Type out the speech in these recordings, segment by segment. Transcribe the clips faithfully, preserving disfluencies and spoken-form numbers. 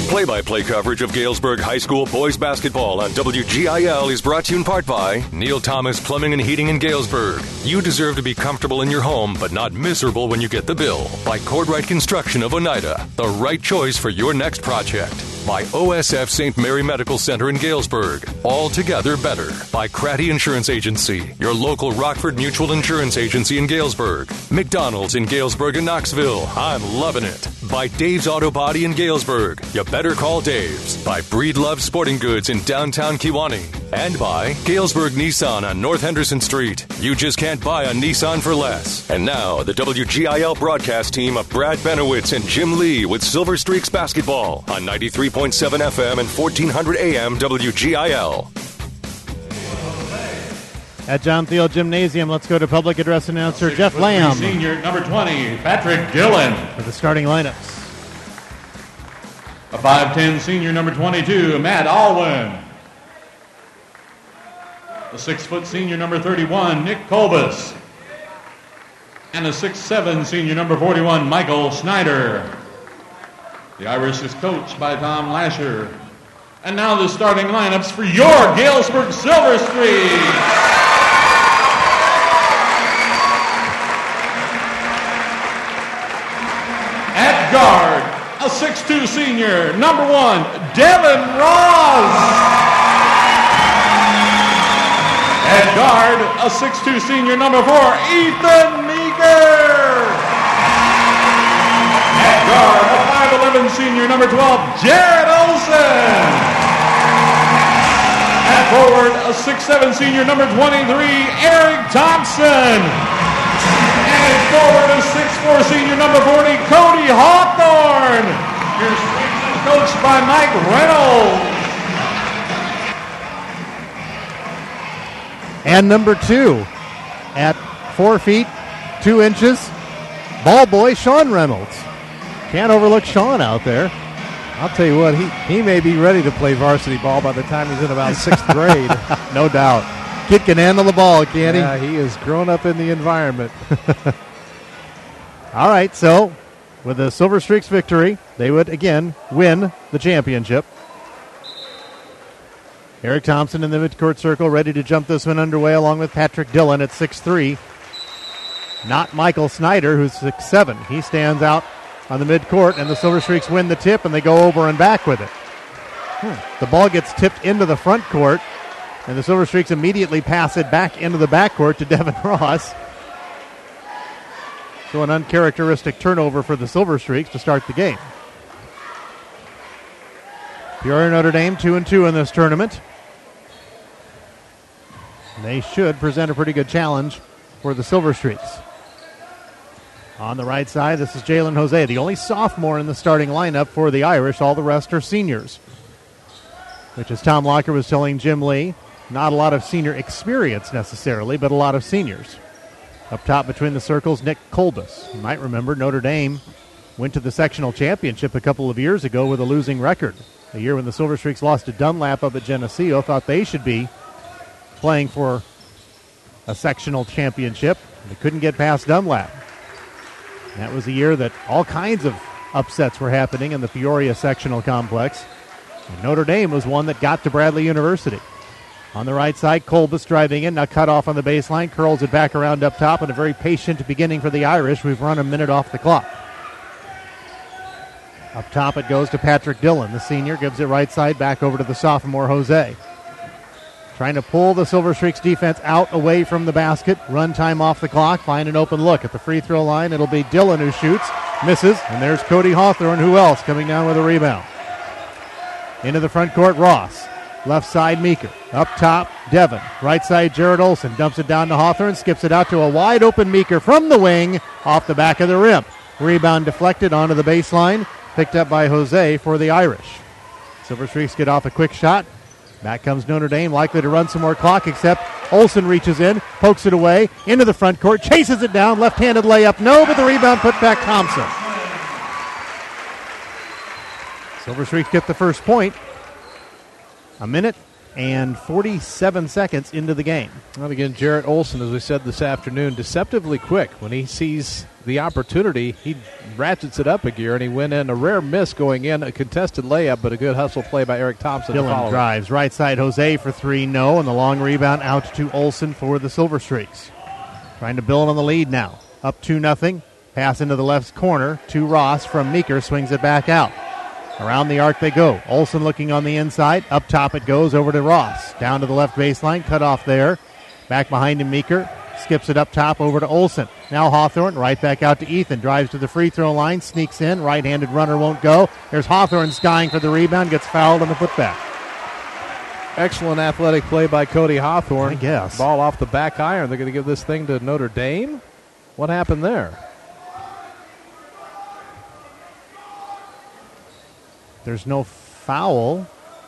Play-by-play coverage of Galesburg High School boys basketball on W G I L is brought to you in part by Neil Thomas Plumbing and Heating in Galesburg. You deserve to be comfortable in your home, but not miserable when you get the bill. By Cordwright Construction of Oneida, the right choice for your next project. By O S F Saint Mary Medical Center in Galesburg, altogether better. By Cratty Insurance Agency, your local Rockford Mutual Insurance Agency in Galesburg. McDonald's in Galesburg and Knoxville, I'm loving it. By Dave's Auto Body in Galesburg, you better call Dave's. By Breedlove Sporting Goods in downtown Kewanee. And by Galesburg Nissan on North Henderson Street. You just can't buy a Nissan for less. And now, the W G I L broadcast team of Brad Benowitz and Jim Lee with Silver Streaks basketball on ninety-three point seven F M and fourteen hundred A M W G I L. At John Thiel Gymnasium, let's go to public address announcer Jeff Lamb. Senior number twenty, Patrick Dillon. For the starting lineups. A five ten senior number twenty-two, Matt Alwyn. A six foot senior number thirty-one, Nick Colbus. And a six seven senior number forty-one, Michael Snyder. The Irish is coached by Tom Lasher. And now the starting lineups for your Galesburg Silver Streaks. At guard, a six two senior, number one, Devin Ross. At guard, a six two senior, number four, Ethan Meeker. At guard, a five eleven senior, number twelve, Jared Olson. At forward, a six seven senior, number twenty-three, Eric Thompson. And at forward, a six four senior, number forty, Cody Hawthorne. Your Streaks is coached by Mike Reynolds. And number two, at four feet, two inches, ball boy Sean Reynolds. Can't overlook Sean out there. I'll tell you what, he, he may be ready to play varsity ball by the time he's in about sixth grade. No doubt. Kid can handle the ball, can't he? Yeah, he has grown up in the environment. All right, so with the Silver Streaks victory, they would again win the championship. Eric Thompson in the midcourt circle, ready to jump this one underway along with Patrick Dillon at six three. Not Michael Snyder, who's six seven. He stands out on the midcourt, and the Silver Streaks win the tip, and they go over and back with it. Hmm. The ball gets tipped into the front court, and the Silver Streaks immediately pass it back into the backcourt to Devin Ross. So an uncharacteristic turnover for the Silver Streaks to start the game. Peoria Notre Dame two and two in this tournament. They should present a pretty good challenge for the Silver Streaks. On the right side, this is Jalen Jose, the only sophomore in the starting lineup for the Irish. All the rest are seniors, which, as Tom Locker was telling Jim Lee, not a lot of senior experience necessarily, but a lot of seniors. Up top between the circles, Nick Colbus. You might remember Notre Dame went to the sectional championship a couple of years ago with a losing record. A year when the Silver Streaks lost to Dunlap up at Geneseo, thought they should be playing for a sectional championship. They couldn't get past Dunlap. That was a year that all kinds of upsets were happening in the Peoria sectional complex. And Notre Dame was one that got to Bradley University. On the right side, Colbus driving in, now cut off on the baseline, curls it back around up top, and a very patient beginning for the Irish. We've run a minute off the clock. Up top it goes to Patrick Dillon. The senior gives it right side back over to the sophomore, Jose. Trying to pull the Silver Streaks defense out away from the basket. Run time off the clock. Find an open look at the free throw line. It'll be Dillon who shoots. Misses. And there's Cody Hawthorne. Who else coming down with a rebound? Into the front court, Ross. Left side, Meeker. Up top, Devin. Right side, Jared Olson. Dumps it down to Hawthorne. Skips it out to a wide open Meeker from the wing. Off the back of the rim. Rebound deflected onto the baseline. Picked up by Jose for the Irish. Silver Streaks get off a quick shot. Back comes Notre Dame, likely to run some more clock, except Olson reaches in, pokes it away, into the front court, chases it down, left-handed layup, no, but the rebound put back Thompson. Silver Streaks get the first point. A minute, and forty-seven seconds into the game. Well, again, Jarrett Olson, as we said this afternoon, deceptively quick. When he sees the opportunity, he ratchets it up a gear, and he went in. A rare miss going in, a contested layup, but a good hustle play by Eric Thompson. Dillon drives. Right side, Jose for three, no. And the long rebound out to Olson for the Silver Streaks. Trying to build on the lead now. Up two nothing. Pass into the left corner to Ross from Meeker. Swings it back out. Around the arc they go. Olson looking on the inside. Up top it goes over to Ross. Down to the left baseline. Cut off there. Back behind him, Meeker. Skips it up top over to Olson. Now Hawthorne right back out to Ethan. Drives to the free throw line. Sneaks in. Right-handed runner won't go. There's Hawthorne skying for the rebound. Gets fouled on the putback. Excellent athletic play by Cody Hawthorne. I guess. Ball off the back iron. They're going to give this thing to Notre Dame? What happened there? There's no foul.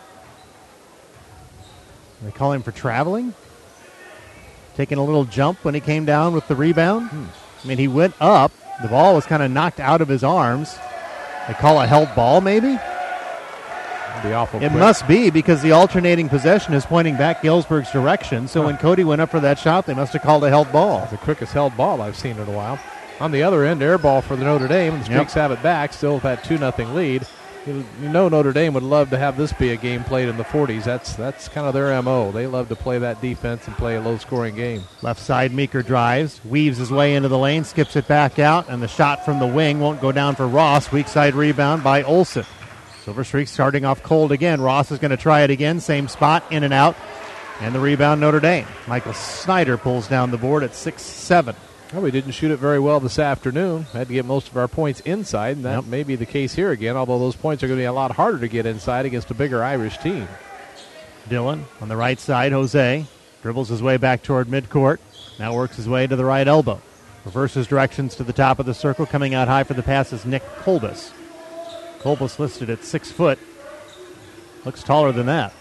They call him for traveling. Taking a little jump when he came down with the rebound. Hmm. I mean, he went up. The ball was kind of knocked out of his arms. They call a held ball, maybe? That'd be awful It quick. must be, because the alternating possession is pointing back Galesburg's direction. So huh. when Cody went up for that shot, they must have called a held ball. That's the quickest held ball I've seen in a while. On the other end, air ball for the Notre Dame. The Streaks yep. have it back, still with that two nothing lead. You know Notre Dame would love to have this be a game played in the forties. That's that's kind of their M O. They love to play that defense and play a low-scoring game. Left side, Meeker drives, weaves his way into the lane, skips it back out, and the shot from the wing won't go down for Ross. Weak side rebound by Olson. Silver Streaks starting off cold again. Ross is going to try it again. Same spot, in and out. And the rebound, Notre Dame. Michael Snyder pulls down the board at six seven. Well, we didn't shoot it very well this afternoon. Had to get most of our points inside, and that yep. may be the case here again, although those points are going to be a lot harder to get inside against a bigger Irish team. Dillon on the right side, Jose dribbles his way back toward midcourt. Now works his way to the right elbow. Reverses directions to the top of the circle. Coming out high for the pass is Nick Kolbus. Kolbus listed at six foot. Looks taller than that.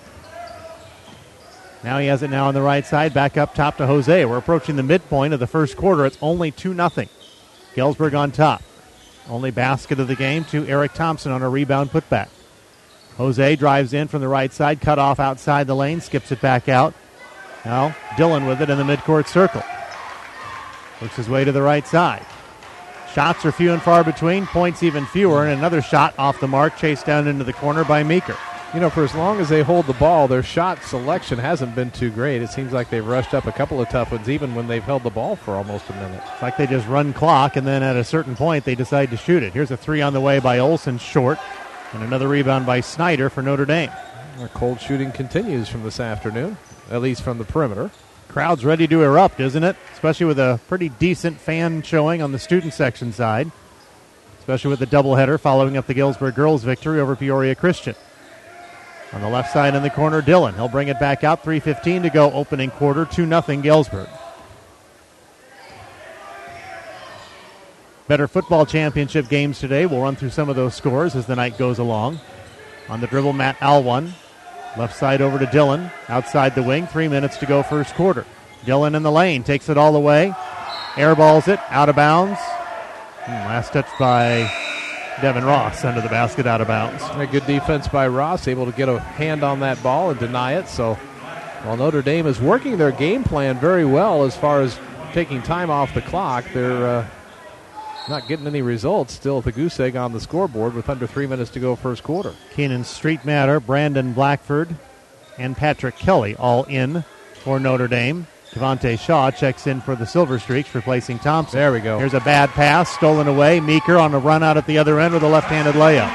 Now he has it now on the right side, back up top to Jose. We're approaching the midpoint of the first quarter. It's only two nothing. Galesburg on top. Only basket of the game to Eric Thompson on a rebound putback. Jose drives in from the right side, cut off outside the lane, skips it back out. Now Dillon with it in the midcourt circle. Works his way to the right side. Shots are few and far between, points even fewer, and another shot off the mark, chased down into the corner by Meeker. You know, for as long as they hold the ball, their shot selection hasn't been too great. It seems like they've rushed up a couple of tough ones, even when they've held the ball for almost a minute. It's like they just run clock, and then at a certain point, they decide to shoot it. Here's a three on the way by Olson, short, and another rebound by Snyder for Notre Dame. Our cold shooting continues from this afternoon, at least from the perimeter. Crowd's ready to erupt, isn't it? Especially with a pretty decent fan showing on the student section side, especially with the doubleheader following up the Galesburg girls' victory over Peoria Christian. On the left side in the corner, Dillon. He'll bring it back out. three fifteen to go, opening quarter. two nothing Galesburg. Better football championship games today. We'll run through some of those scores as the night goes along. On the dribble, Matt Alwan. Left side over to Dillon. Outside the wing. Three minutes to go first quarter. Dillon in the lane. Takes it all the way. Airballs it. Out of bounds. Hmm, last touch by Devin Ross under the basket, out of bounds. A good defense by Ross, able to get a hand on that ball and deny it. So while Notre Dame is working their game plan very well as far as taking time off the clock, they're uh, not getting any results. Still at the goose egg on the scoreboard with under three minutes to go first quarter. Keenan Streetmatter, Brandon Blackford, and Patrick Kelly all in for Notre Dame. Devontae Shaw checks in for the Silver Streaks, replacing Thompson. There we go. Here's a bad pass, stolen away. Meeker on a run out at the other end with a left-handed layup.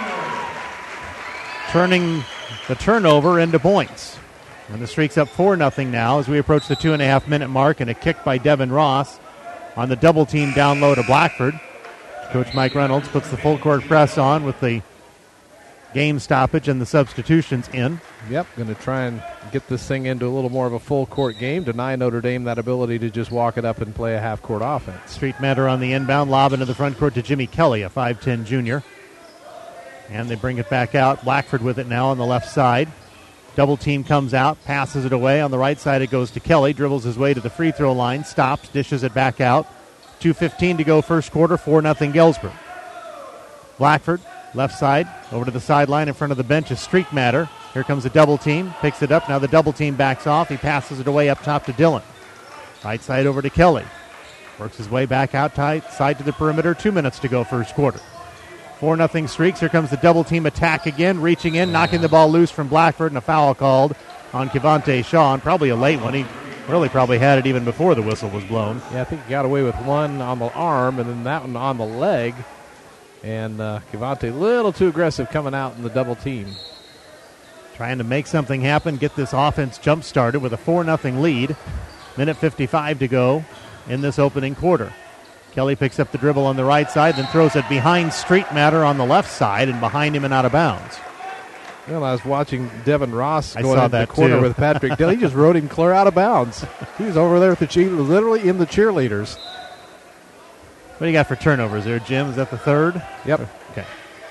Turning the turnover into points. And the Streaks up four nothing now as we approach the two-and-a-half-minute mark, and a kick by Devin Ross on the double-team down low to Blackford. Coach Mike Reynolds puts the full-court press on with the game stoppage and the substitutions in. Yep, going to try and get this thing into a little more of a full-court game, deny Notre Dame that ability to just walk it up and play a half-court offense. Streetmatter on the inbound, lob into the front court to Jimmy Kelly, a five ten junior. And they bring it back out. Blackford with it now on the left side. Double team comes out, passes it away. On the right side it goes to Kelly, dribbles his way to the free throw line, stops, dishes it back out. two fifteen to go first quarter, four nothing Galesburg. Blackford, left side, over to the sideline in front of the bench is Streetmatter. Here comes a double team. Picks it up. Now the double team backs off. He passes it away up top to Dillon. Right side over to Kelly. Works his way back out tight, side to the perimeter. Two minutes to go first quarter. four nothing Streaks. Here comes the double team attack again. Reaching in, knocking the ball loose from Blackford, and a foul called on Kevonte Shaw, and probably a late one. He really probably had it even before the whistle was blown. Yeah, I think he got away with one on the arm and then that one on the leg. And uh, Kevonte a little too aggressive coming out in the double team. Trying to make something happen, get this offense jump-started with a four nothing lead. Minute fifty-five to go in this opening quarter. Kelly picks up the dribble on the right side, then throws it behind Street Matter on the left side and behind him and out of bounds. Well, I was watching Devin Ross I going saw into the that corner too. with Patrick Dillon. He just rode him clear out of bounds. He was over there with the cheer, literally in the cheerleaders. What do you got for turnovers there, Jim? Is that the third? Yep. Okay.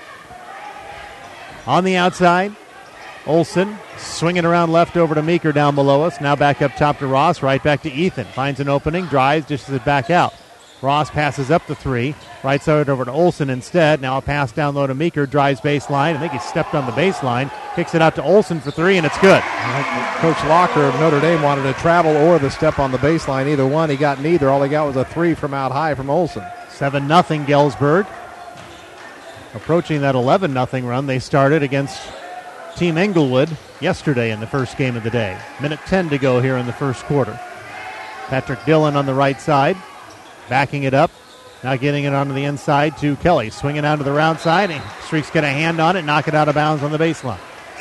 On the outside, Olsen swinging around left over to Meeker down below us. Now back up top to Ross, right back to Ethan. Finds an opening, drives, dishes it back out. Ross passes up the three. Right side over to Olsen instead. Now a pass down low to Meeker. Drives baseline. I think he stepped on the baseline. Kicks it out to Olsen for three, and it's good. Coach Locker of Notre Dame wanted to travel or the step on the baseline. Either one. He got neither. All he got was a three from out high from Olsen. seven nothing Galesburg. Approaching that eleven nothing run they started against Team Englewood yesterday in the first game of the day. Minute ten to go here in the first quarter. Patrick Dillon on the right side. Backing it up. Now getting it onto the inside to Kelly. Swinging out to the round side. And Streaks get a hand on it. Knock it out of bounds on the baseline.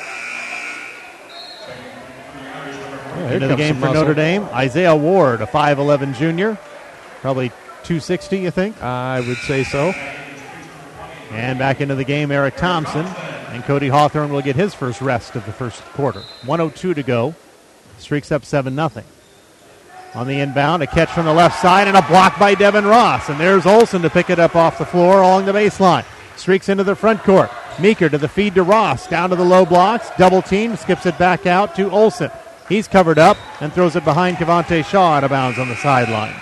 Yeah, Into the game for Notre Dame. Isaiah Ward, a five eleven junior. Probably two sixty, you think? I would say so. And back into the game, Eric Thompson. And Cody Hawthorne will get his first rest of the first quarter. one oh two to go. Streaks up seven nothing. On the inbound, a catch from the left side and a block by Devin Ross. And there's Olsen to pick it up off the floor along the baseline. Streaks into the front court. Meeker to the feed to Ross. Down to the low blocks. Double team. Skips it back out to Olsen. He's covered up and throws it behind Kevonte Shaw out of bounds on the sideline.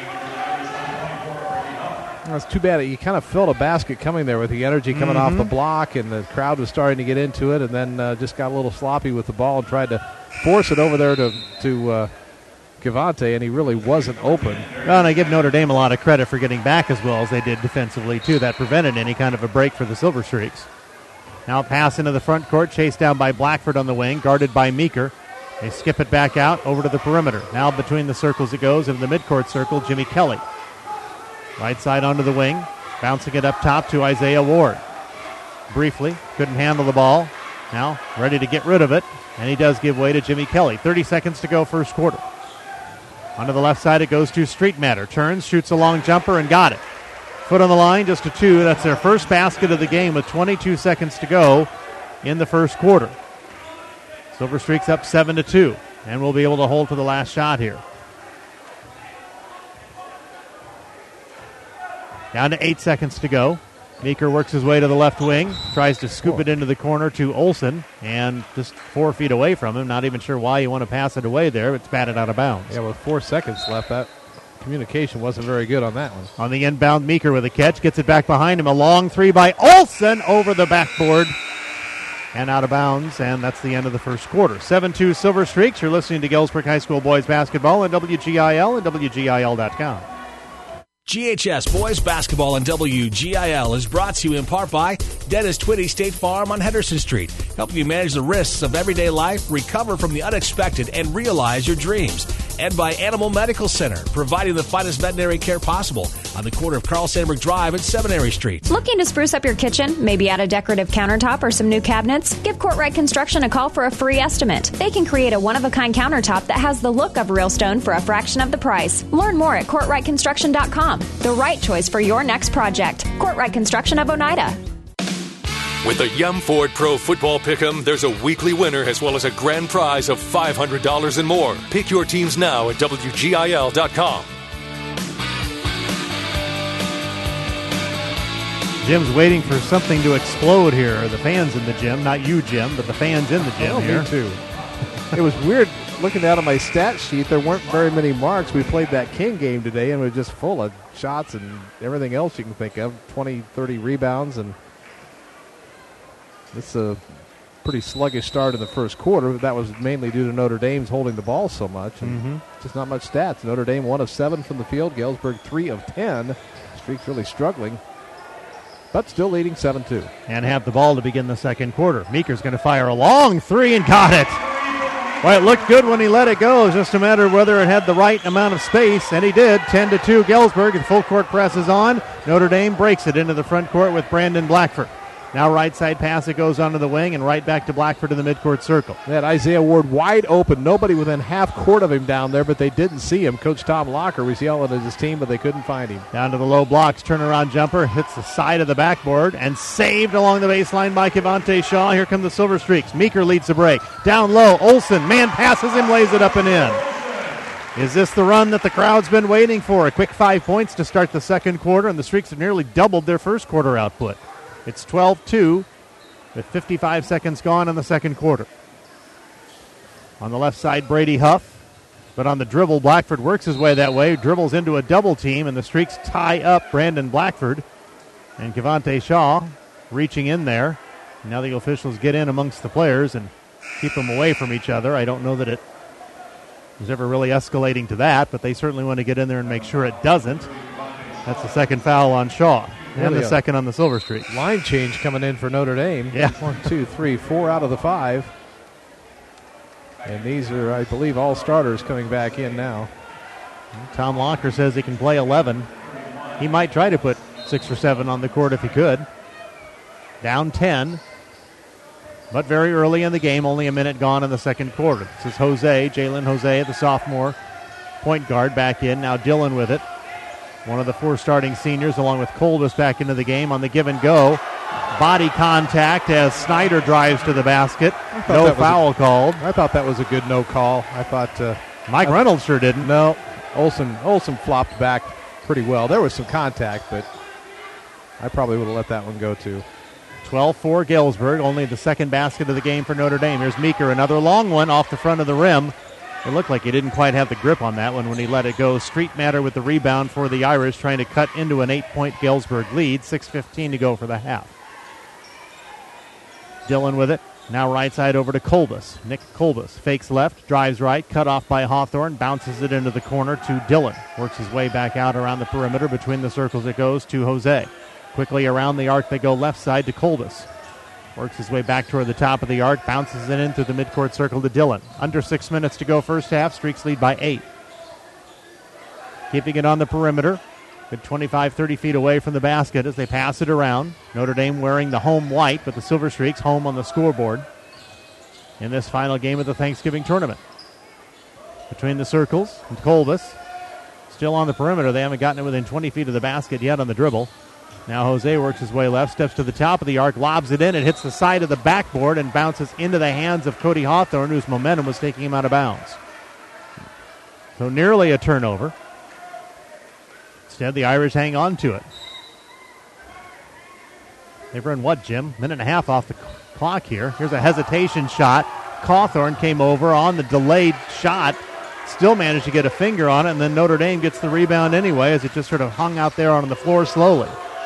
That's too bad. You kind of felt a basket coming there with the energy coming Mm-hmm. off the block, and the crowd was starting to get into it, and then uh, just got a little sloppy with the ball and tried to force it over there to to uh, Kevonte, and he really wasn't open. Well, and I give Notre Dame a lot of credit for getting back as well as they did defensively, too. That prevented any kind of a break for the Silver Streaks. Now a pass into the front court, chased down by Blackford on the wing, guarded by Meeker. They skip it back out over to the perimeter. Now between the circles it goes, into the midcourt circle, Jimmy Kelly. Right side onto the wing, bouncing it up top to Isaiah Ward. Briefly, couldn't handle the ball. Now ready to get rid of it, and he does give way to Jimmy Kelly. thirty seconds to go first quarter. Onto the left side it goes to Street Matter. Turns, shoots a long jumper, and got it. Foot on the line, just a two. That's their first basket of the game with twenty-two seconds to go in the first quarter. Silver Streaks up seven to two, and we'll be able to hold for the last shot here. Down to eight seconds to go. Meeker works his way to the left wing, tries to scoop it into the corner to Olsen, and just four feet away from him. Not even sure why you want to pass it away there. It's batted out of bounds. Yeah, with four seconds left, that communication wasn't very good on that one. On the inbound, Meeker with a catch, gets it back behind him. A long three by Olsen over the backboard and out of bounds, and that's the end of the first quarter. seven two Silver Streaks. You're listening to Galesburg High School Boys Basketball on W G I L and W G I L dot com. G H S Boys Basketball on W G I L is brought to you in part by Dennis Twitty State Farm on Henderson Street, helping you manage the risks of everyday life, recover from the unexpected, and realize your dreams. And by Animal Medical Center, providing the finest veterinary care possible on the corner of Carl Sandburg Drive and Seminary Street. Looking to spruce up your kitchen? Maybe add a decorative countertop or some new cabinets? Give Courtright Construction a call for a free estimate. They can create a one-of-a-kind countertop that has the look of real stone for a fraction of the price. Learn more at courtright construction dot com. The right choice for your next project. Courtright Construction of Oneida. With the Yum Ford Pro Football Pick'em, there's a weekly winner as well as a grand prize of five hundred dollars and more. Pick your teams now at W G I L dot com. Jim's waiting for something to explode here. The fans in the gym, not you, Jim, but the fans in the gym Oh, here. me too. It was weird looking down at my stat sheet. There weren't very many marks. We played that King game today, and it was just full of shots and everything else you can think of, twenty, thirty rebounds, and it's a pretty sluggish start in the first quarter, but that was mainly due to Notre Dame's holding the ball so much. And Mm-hmm. just not much stats. Notre Dame one of seven from the field. Galesburg three of ten. Streak's really struggling, but still leading seven two. And have the ball to begin the second quarter. Meeker's going to fire a long three and got it. Well, it looked good when he let it go. It's just a matter of whether it had the right amount of space, and he did. ten to two Galesburg, and full court presses on. Notre Dame breaks it into the front court with Brandon Blackford. Now right side pass, it goes onto the wing and right back to Blackford in the midcourt circle. They had Isaiah Ward wide open. Nobody within half court of him down there, but they didn't see him. Coach Tom Locker was yelling at his team, but they couldn't find him. Down to the low blocks, turnaround jumper, hits the side of the backboard, and saved along the baseline by Kevonte Shaw. Here come the Silver Streaks. Meeker leads the break. Down low, Olsen, man passes him, lays it up and in. Is this the run that the crowd's been waiting for? A quick five points to start the second quarter, and the Streaks have nearly doubled their first quarter output. It's twelve two with fifty-five seconds gone in the second quarter. On the left side, Brady Huff. But on the dribble, Blackford works his way that way, dribbles into a double team, and the Streaks tie up Brandon Blackford. And Kevonte Shaw reaching in there. Now the officials get in amongst the players and keep them away from each other. I don't know that it was ever really escalating to that, but they certainly want to get in there and make sure it doesn't. That's the second foul on Shaw. And Really the a second on the Silver Streak. Line change coming in for Notre Dame. Yeah. One, two, three, four out of the five. And these are, I believe, all starters coming back in now. Tom Locker says he can play eleven. He might try to put six or seven on the court if he could. Down ten. But very early in the game, only a minute gone in the second quarter. This is Jose, Jalen Jose, the sophomore point guard, back in. Now Dillon with it. One of the four starting seniors, along with Colbus, back into the game on the give and go. Body contact as Snyder drives to the basket. No foul a, called. I thought that was a good no call. I thought uh, Mike I, Reynolds sure didn't. No, Olsen Olsen flopped back pretty well. There was some contact, but I probably would have let that one go too. twelve four Galesburg, only the second basket of the game for Notre Dame. Here's Meeker, another long one off the front of the rim. It looked like he didn't quite have the grip on that one when he let it go. Street Matter with the rebound for the Irish, trying to cut into an eight-point Galesburg lead. six fifteen to go for the half. Dillon with it. Now right side over to Colbus. Nick Colbus fakes left, drives right, cut off by Hawthorne, bounces it into the corner to Dillon. Works his way back out around the perimeter. Between the circles it goes to Jose. Quickly around the arc they go left side to Colbus. Works his way back toward the top of the arc, bounces it in through the midcourt circle to Dillon. Under six minutes to go first half. Streaks lead by eight. Keeping it on the perimeter. Good twenty-five, thirty feet away from the basket as they pass it around. Notre Dame wearing the home white, but the Silver Streaks home on the scoreboard in this final game of the Thanksgiving tournament. Between the circles and Colbus. Still on the perimeter. They haven't gotten it within twenty feet of the basket yet on the dribble. Now Jose works his way left, steps to the top of the arc, lobs it in. It hits the side of the backboard and bounces into the hands of Cody Hawthorne, whose momentum was taking him out of bounds. So nearly a turnover. Instead, the Irish hang on to it. They've run what, Jim? Minute and a half off the clock here. Here's a hesitation shot. Cawthorne came over on the delayed shot. Still managed to get a finger on it, and then Notre Dame gets the rebound anyway as it just sort of hung out there on the floor slowly.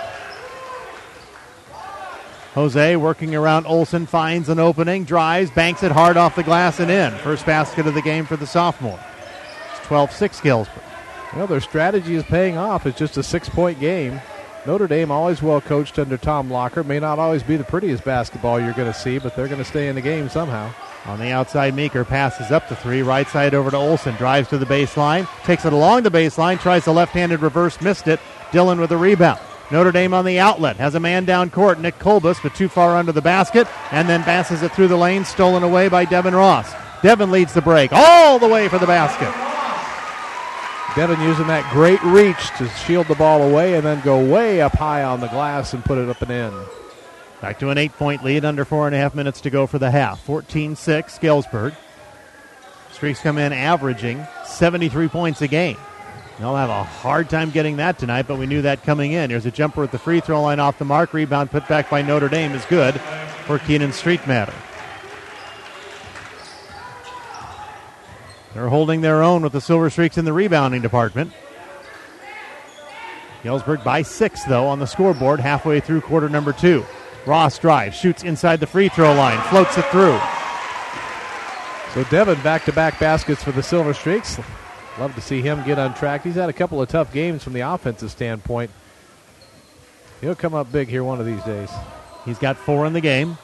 Jose working around Olsen, finds an opening, drives, banks it hard off the glass and in. First basket of the game for the sophomore. It's twelve six Galesburg. Well, their strategy is paying off. It's just a six-point game. Notre Dame, always well coached under Tom Locker. May not always be the prettiest basketball you're going to see, but they're going to stay in the game somehow. On the outside, Meeker passes up the three. Right side over to Olsen. Drives to the baseline. Takes it along the baseline. Tries the left-handed reverse. Missed it. Dillon with the rebound. Notre Dame on the outlet. Has a man down court. Nick Colbus, but too far under the basket. And then passes it through the lane. Stolen away by Devin Ross. Devin leads the break. All the way for the basket. Devin using that great reach to shield the ball away and then go way up high on the glass and put it up and in. Back to an eight-point lead, under four and a half minutes to go for the half. fourteen six, Galesburg. Streaks come in averaging seventy-three points a game. They'll have a hard time getting that tonight, but we knew that coming in. Here's a jumper at the free throw line off the mark. Rebound put back by Notre Dame is good for Keenan Street Matter. They're holding their own with the Silver Streaks in the rebounding department. Galesburg by six, though, on the scoreboard halfway through quarter number two. Ross drives, shoots inside the free throw line, floats it through. So Devin back-to-back baskets for the Silver Streaks. Love to see him get on track. He's had a couple of tough games from the offensive standpoint. He'll come up big here one of these days. He's got four in the game.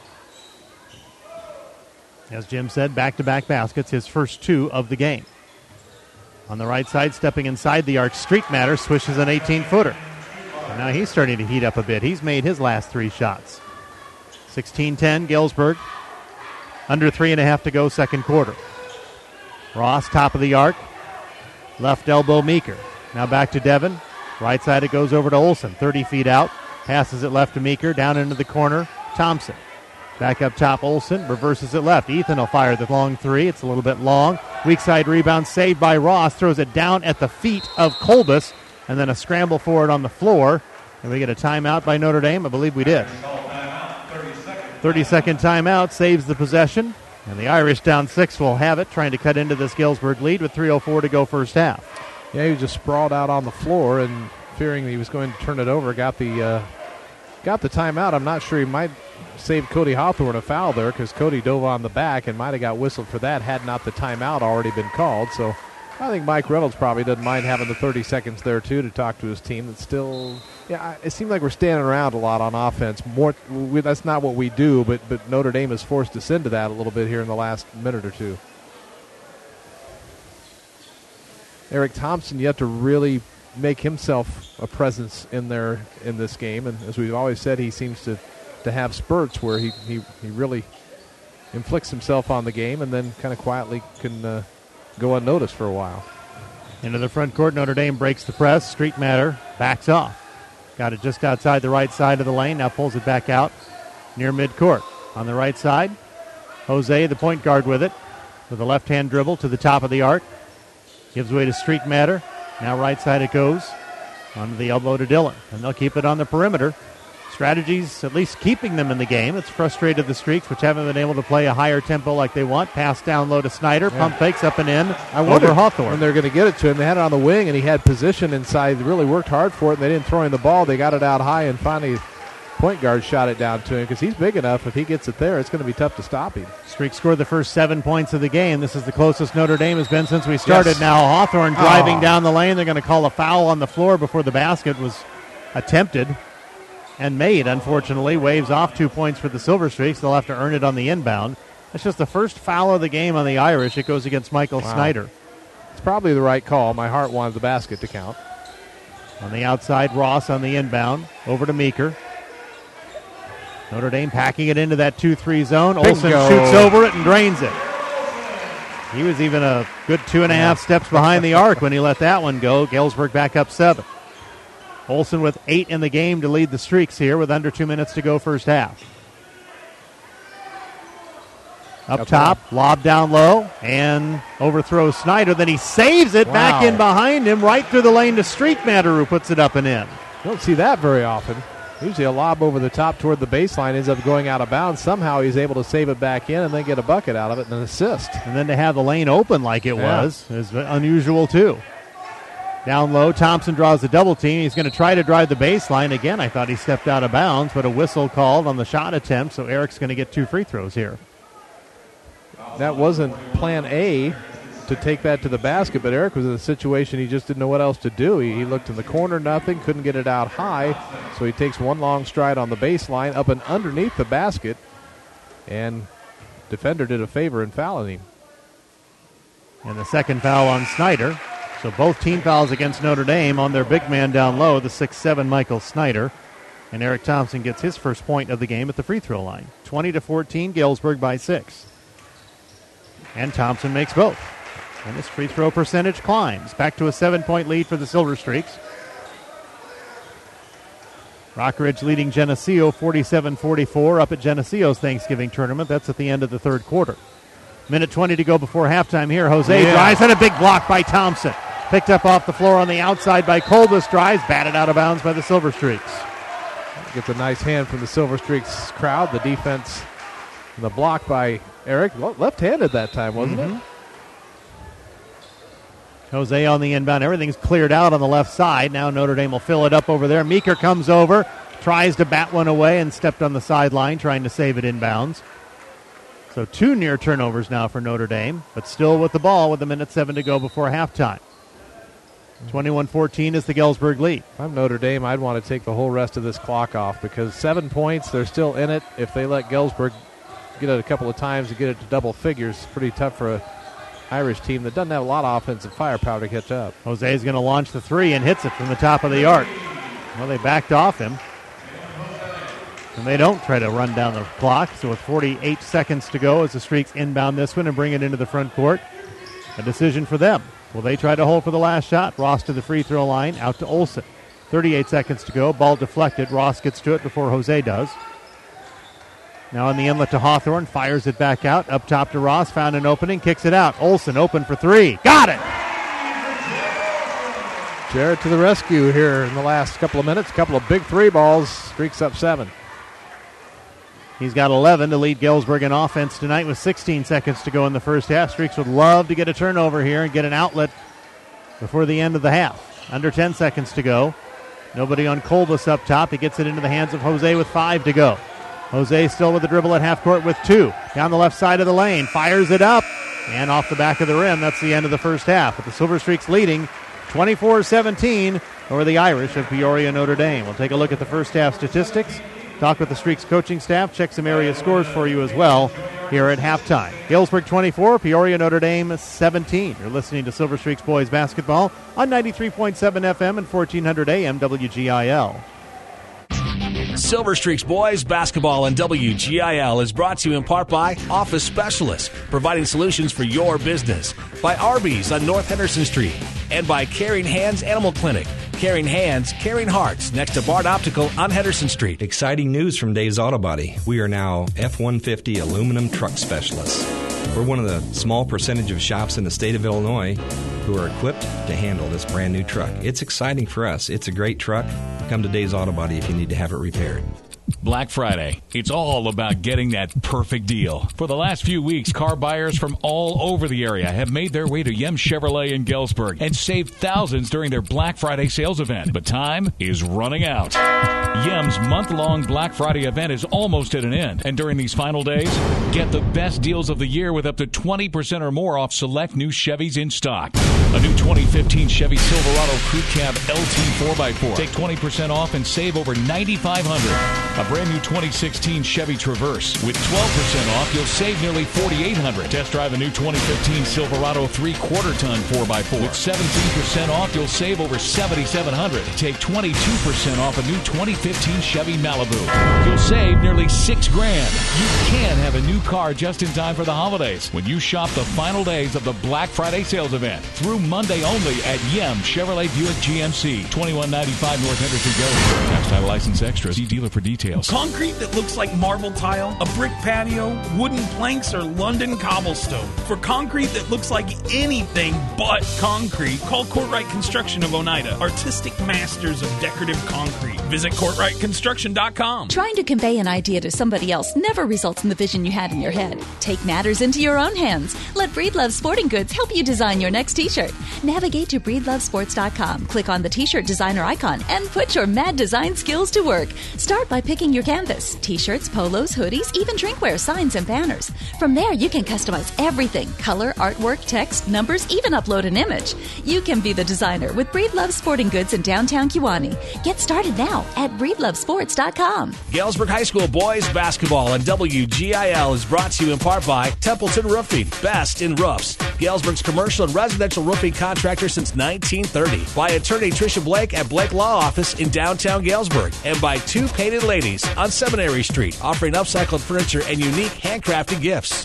As Jim said, back-to-back baskets, his first two of the game. On the right side, stepping inside the arc, Street Matter swishes an eighteen-footer. And now he's starting to heat up a bit. He's made his last three shots. sixteen ten, Galesburg. Under three and a half to go, second quarter. Ross, top of the arc. Left elbow, Meeker. Now back to Devin. Right side, it goes over to Olsen. thirty feet out. Passes it left to Meeker. Down into the corner, Thompson. Back up top, Olsen. Reverses it left. Ethan will fire the long three. It's a little bit long. Weak side rebound saved by Ross. Throws it down at the feet of Kolbus. And then a scramble for it on the floor. And we get a timeout by Notre Dame. I believe we did. thirty-second timeout saves the possession. And the Irish down six will have it, trying to cut into this Galesburg lead with three oh four to go first half. Yeah, he was just sprawled out on the floor and fearing he was going to turn it over. Got the uh, got the timeout. I'm not sure he might save Cody Hawthorne a foul there because Cody dove on the back and might have got whistled for that had not the timeout already been called. So I think Mike Reynolds probably doesn't mind having the thirty seconds there, too, to talk to his team. That's still, yeah, it seems like we're standing around a lot on offense. More, we, that's not what we do, but, but Notre Dame has forced us into that a little bit here in the last minute or two. Eric Thompson yet to really make himself a presence in there in this game. And as we've always said, he seems to, to have spurts where he, he, he really inflicts himself on the game and then kind of quietly can uh, go unnoticed for a while. Into the front court, Notre Dame breaks the press. Street Matter backs off. Got it just outside the right side of the lane. Now pulls it back out near midcourt. On the right side, Jose, the point guard, with it. With a left-hand dribble to the top of the arc. Gives way to Street Matter. Now right side it goes. Onto the elbow to Dillon. And they'll keep it on the perimeter. Strategies at least keeping them in the game. It's frustrated the Streaks, which haven't been able to play a higher tempo like they want. Pass down low to Snyder. Yeah. Pump fakes up and in I over Hawthorne. When they're going to get it to him. They had it on the wing, and he had position inside. They really worked hard for it, and they didn't throw him the ball. They got it out high, and finally point guard shot it down to him because he's big enough. If he gets it there, it's going to be tough to stop him. Streaks scored the first seven points of the game. This is the closest Notre Dame has been since we started. Yes. Now Hawthorne driving oh. down the lane. They're going to call a foul on the floor before the basket was attempted and made, unfortunately. Waves off two points for the Silver Streaks. They'll have to earn it on the inbound. That's just the first foul of the game on the Irish. It goes against Michael wow. Snyder. It's probably the right call. My heart wanted the basket to count. On the outside, Ross on the inbound. Over to Meeker. Notre Dame packing it into that two three zone. Bingo. Olsen shoots over it and drains it. He was even a good two and a half steps behind the arc when he let that one go. Galesburg back up seven. Olsen with eight in the game to lead the Streaks here with under two minutes to go first half. Up top, lob down low, and overthrows Snyder. Then he saves it wow. back in behind him, right through the lane to Street Matter, who puts it up and in. Don't see that very often. Usually a lob over the top toward the baseline ends up going out of bounds. Somehow he's able to save it back in and then get a bucket out of it and an assist. And then to have the lane open like it yeah. was is unusual too. Down low, Thompson draws the double team. He's going to try to drive the baseline. Again, I thought he stepped out of bounds, but a whistle called on the shot attempt, so Eric's going to get two free throws here. That wasn't plan A to take that to the basket, but Eric was in a situation he just didn't know what else to do. He, he looked in the corner, nothing, couldn't get it out high, so he takes one long stride on the baseline, up and underneath the basket, and defender did a favor in fouling him. And the second foul on Snyder. So both team fouls against Notre Dame on their big man down low, the six seven Michael Snyder. And Eric Thompson gets his first point of the game at the free throw line. twenty to fourteen, Galesburg by six. And Thompson makes both. And his free throw percentage climbs. Back to a seven-point lead for the Silver Streaks. Rockridge leading Geneseo forty-seven forty-four up at Geneseo's Thanksgiving tournament. That's at the end of the third quarter. Minute twenty to go before halftime here. Jose yeah. drives and a big block by Thompson. Picked up off the floor on the outside by Kolbus. Drives, batted out of bounds by the Silver Streaks. Gets a nice hand from the Silver Streaks crowd. The defense and the block by Eric. Left-handed that time, wasn't mm-hmm. it? Jose on the inbound. Everything's cleared out on the left side. Now Notre Dame will fill it up over there. Meeker comes over, tries to bat one away and stepped on the sideline trying to save it inbounds. So two near turnovers now for Notre Dame, but still with the ball with a minute seven to go before halftime. twenty-one fourteen is the Galesburg lead. If I'm Notre Dame, I'd want to take the whole rest of this clock off because seven points, they're still in it. If they let Galesburg get it a couple of times to get it to double figures, pretty tough for a Irish team that doesn't have a lot of offensive firepower to catch up. Jose's going to launch the three and hits it from the top of the arc. Well, they backed off him. And they don't try to run down the clock. So with forty-eight seconds to go as the Streaks inbound this one and bring it into the front court. A decision for them. Will they try to hold for the last shot? Ross to the free throw line, out to Olson. thirty-eight seconds to go. Ball deflected. Ross gets to it before Jose does. Now in the inlet to Hawthorne. Fires it back out. Up top to Ross. Found an opening. Kicks it out. Olson open for three. Got it! Jarrett to the rescue here in the last couple of minutes. Couple of big three balls. Streaks up seven. He's got eleven to lead Galesburg in offense tonight with sixteen seconds to go in the first half. Streaks would love to get a turnover here and get an outlet before the end of the half. Under ten seconds to go. Nobody on Colbus up top. He gets it into the hands of Jose with five to go. Jose still with the dribble at half court with two. Down the left side of the lane. Fires it up. And off the back of the rim. That's the end of the first half. With the Silver Streaks leading twenty-four seventeen over the Irish of Peoria Notre Dame. We'll take a look at the first half statistics. Talk with the Streaks coaching staff. Check some area scores for you as well here at halftime. Galesburg twenty-four, Peoria Notre Dame seventeen. You're listening to Silver Streaks boys basketball on ninety-three point seven F M and fourteen hundred A M W G I L. Silver Streaks boys basketball on W G I L is brought to you in part by Office Specialists, providing solutions for your business, by Arby's on North Henderson Street, and by Caring Hands Animal Clinic. Caring Hands, Caring Hearts, next to Bard Optical on Henderson Street. Exciting news from Dave's Auto Body. We are now F one fifty aluminum truck specialists. We're one of the small percentage of shops in the state of Illinois who are equipped to handle this brand new truck. It's exciting for us. It's a great truck. Come to Dave's Auto Body if you need to have it repaired. Black Friday. It's all about getting that perfect deal. For the last few weeks, car buyers from all over the area have made their way to Yem Chevrolet in Galesburg and saved thousands during their Black Friday sales event. But time is running out. Yem's month-long Black Friday event is almost at an end. And during these final days, get the best deals of the year with up to twenty percent or more off select new Chevys in stock. A new twenty fifteen Chevy Silverado Crew Cab L T four by four. Take twenty percent off and save over nine thousand five hundred dollars. A brand new twenty sixteen Chevy Traverse. With twelve percent off, you'll save nearly four thousand eight hundred dollars. Test drive a new twenty fifteen Silverado three-quarter ton four by four. With seventeen percent off, you'll save over seven thousand seven hundred dollars. Take twenty-two percent off a new twenty fifteen Chevy Malibu. You'll save nearly six grand. You can have a new car just in time for the holidays when you shop the final days of the Black Friday sales event through Monday only at Yem Chevrolet Buick G M C, twenty-one ninety-five North Henderson Galesburg. Tax title license extra. See dealer for details. Concrete that looks like marble tile, a brick patio, wooden planks, or London cobblestone. For concrete that looks like anything but concrete, call Courtright Construction of Oneida, artistic masters of decorative concrete. Visit Courtright Construction dot com. Trying to convey an idea to somebody else never results in the vision you had in your head. Take matters into your own hands. Let Breedlove Sporting Goods help you design your next t-shirt. Navigate to breedlove sports dot com, click on the t-shirt designer icon, and put your mad design skills to work. Start by picking your canvas, t-shirts, polos, hoodies, even drinkware, signs, and banners. From there, you can customize everything: color, artwork, text, numbers, even upload an image. You can be the designer with Breedlove Sporting Goods in downtown Kewanee. Get started now at breedlove sports dot com. Galesburg High School boys basketball on W G I L is brought to you in part by Templeton Roofing, best in roofs. Galesburg's commercial and residential roofing contractor since nineteen thirty. By attorney Tricia Blake at Blake Law Office in downtown Galesburg. And by Two Painted Ladies on Seminary Street, offering upcycled furniture and unique handcrafted gifts.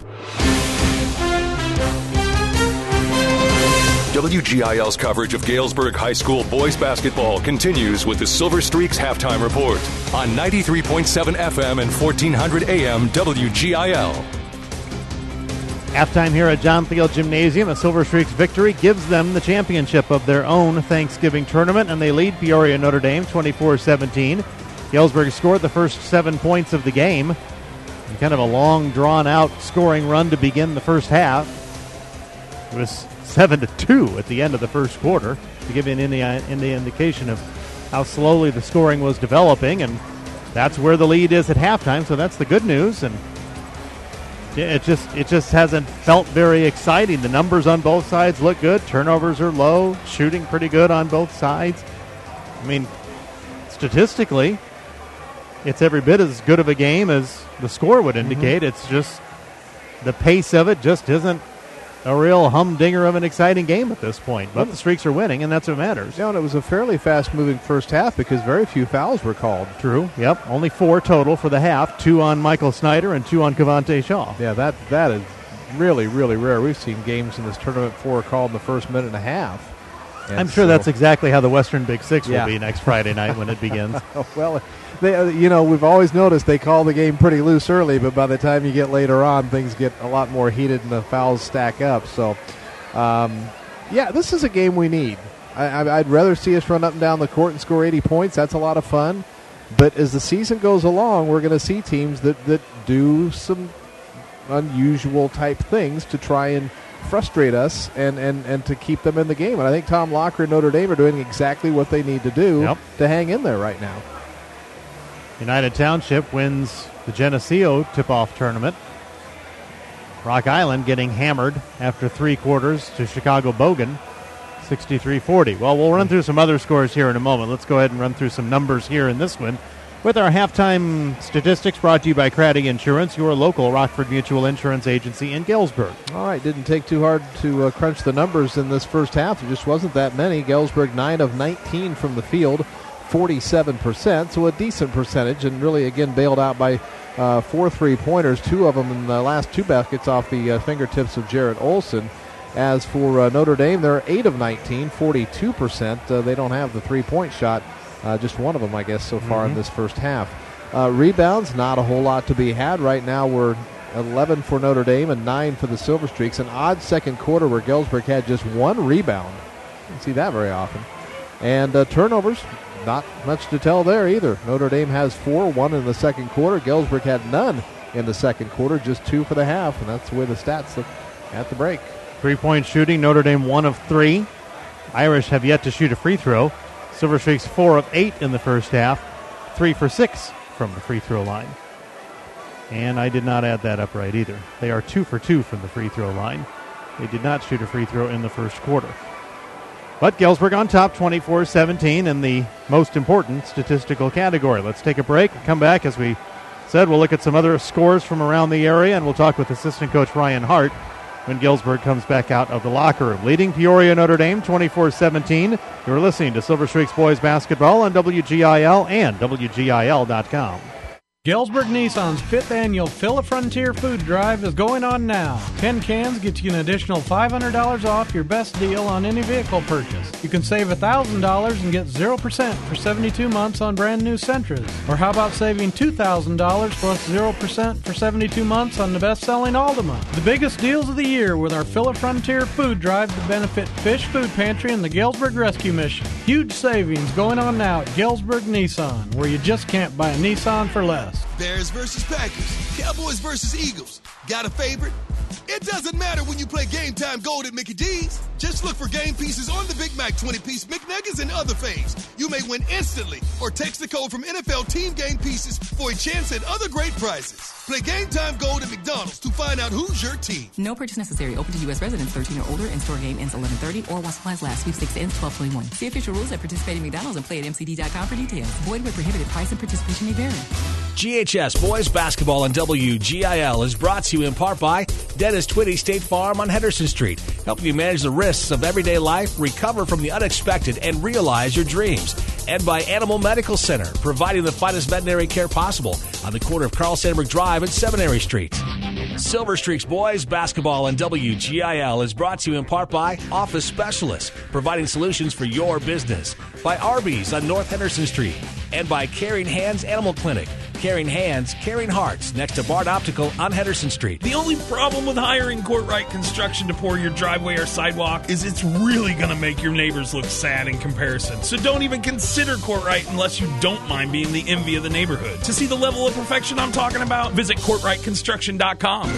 W G I L's coverage of Galesburg High School boys basketball continues with the Silver Streaks halftime report on ninety-three point seven F M and fourteen hundred A M W G I L. Halftime here at John Thiel Gymnasium. A Silver Streaks victory gives them the championship of their own Thanksgiving tournament, and they lead Peoria Notre Dame twenty-four seventeen. Galesburg scored the first seven points of the game. And kind of a long, drawn-out scoring run to begin the first half. It was seven to two at the end of the first quarter, to give you an, in the, in the indication of how slowly the scoring was developing. And that's where the lead is at halftime, so that's the good news. And it just it just hasn't felt very exciting. The numbers on both sides look good. Turnovers are low. Shooting pretty good on both sides. I mean, statistically, it's every bit as good of a game as the score would indicate. Mm-hmm. It's just the pace of it just isn't a real humdinger of an exciting game at this point. But the Streaks are winning, and that's what matters. Yeah, and it was a fairly fast-moving first half because very few fouls were called. True. Yep. Only four total for the half. Two on Michael Snyder and two on Cavante Shaw. Yeah, that that is really, really rare. We've seen games in this tournament four called in the first minute and a half. And I'm sure so, that's exactly how the Western Big Six yeah. will be next Friday night when it begins. Well, they, uh, you know, we've always noticed they call the game pretty loose early, but by the time you get later on, things get a lot more heated and the fouls stack up. So, um, yeah, this is a game we need. I, I, I'd rather see us run up and down the court and score eighty points. That's a lot of fun. But as the season goes along, we're going to see teams that, that do some unusual type things to try and frustrate us and, and, and to keep them in the game. And I think Tom Locker and Notre Dame are doing exactly what they need to do yep. to hang in there right now. United Township wins the Geneseo tip-off tournament. Rock Island getting hammered after three quarters to Chicago Bogan, sixty-three forty. Well, we'll run through some other scores here in a moment. Let's go ahead and run through some numbers here in this one. With our halftime statistics brought to you by Craddy Insurance, your local Rockford Mutual Insurance Agency in Galesburg. All right, didn't take too hard to uh, crunch the numbers in this first half. There just wasn't that many. Galesburg nine of nineteen from the field, forty-seven percent, so a decent percentage, and really, again, bailed out by uh, four three-pointers, two of them in the last two baskets off the uh, fingertips of Jarrett Olson. As for uh, Notre Dame, they're eight of nineteen, forty-two percent. Uh, they don't have the three-point shot. Uh, just one of them, I guess, so far mm-hmm. in this first half. Uh, rebounds, not a whole lot to be had. Right now we're eleven for Notre Dame and nine for the Silver Streaks. An odd second quarter where Galesburg had just one rebound. You don't see that very often. And uh, turnovers, not much to tell there either. Notre Dame has four, one in the second quarter. Galesburg had none in the second quarter, just two for the half, and that's the way the stats look at the break. Three-point shooting, Notre Dame one of three. Irish have yet to shoot a free throw. Silver Streaks four of eight in the first half, three for six from the free throw line. And I did not add that up right either. They are two for two from the free throw line. They did not shoot a free throw in the first quarter. But Galesburg on top, twenty-four seventeen in the most important statistical category. Let's take a break. Come back. As we said, we'll look at some other scores from around the area, and we'll talk with assistant coach Ryan Hart when Galesburg comes back out of the locker room. Leading Peoria Notre Dame twenty-four seventeen. You're listening to Silver Streaks Boys Basketball on W G I L and W G I L dot com. Galesburg Nissan's fifth annual Fill a Frontier food drive is going on now. ten cans get you an additional five hundred dollars off your best deal on any vehicle purchase. You can save one thousand dollars and get zero percent for seventy-two months on brand new Sentras. Or how about saving two thousand dollars plus zero percent for seventy-two months on the best-selling Altima? The biggest deals of the year with our Fill a Frontier food drive to benefit Fish Food Pantry and the Galesburg Rescue Mission. Huge savings going on now at Galesburg Nissan, where you just can't buy a Nissan for less. Bears versus Packers, Cowboys versus Eagles. Got a favorite? It doesn't matter when you play Game Time Gold at Mickey D's. Just look for game pieces on the Big Mac twenty-piece McNuggets and other faves. You may win instantly, or text the code from N F L Team Game Pieces for a chance at other great prizes. Play Game Time Gold at McDonald's to find out who's your team. No purchase necessary. Open to U S residents thirteen or older. In-store game ends eleven thirty or while supplies last. Sweepstakes ends twelve twenty-one. See official rules at participating McDonald's and play at M C D dot com for details. Void where prohibited. Price and participation may vary. G H S Boys Basketball on W G I L is brought to you in part by Dennis Twitty State Farm on Henderson Street, helping you manage the risks of everyday life, recover from the unexpected, and realize your dreams. And by Animal Medical Center, providing the finest veterinary care possible on the corner of Carl Sandburg Drive and Seminary Street. Silver Streaks Boys Basketball on W G I L is brought to you in part by Office Specialists, providing solutions for your business, by Arby's on North Henderson Street, and by Caring Hands Animal Clinic. Caring Hands, Caring Hearts, next to Bard Optical on Henderson Street. The only problem with hiring Courtright Construction to pour your driveway or sidewalk is it's really going to make your neighbors look sad in comparison. So don't even consider Courtright unless you don't mind being the envy of the neighborhood. To see the level of perfection I'm talking about, visit Courtright Construction dot com.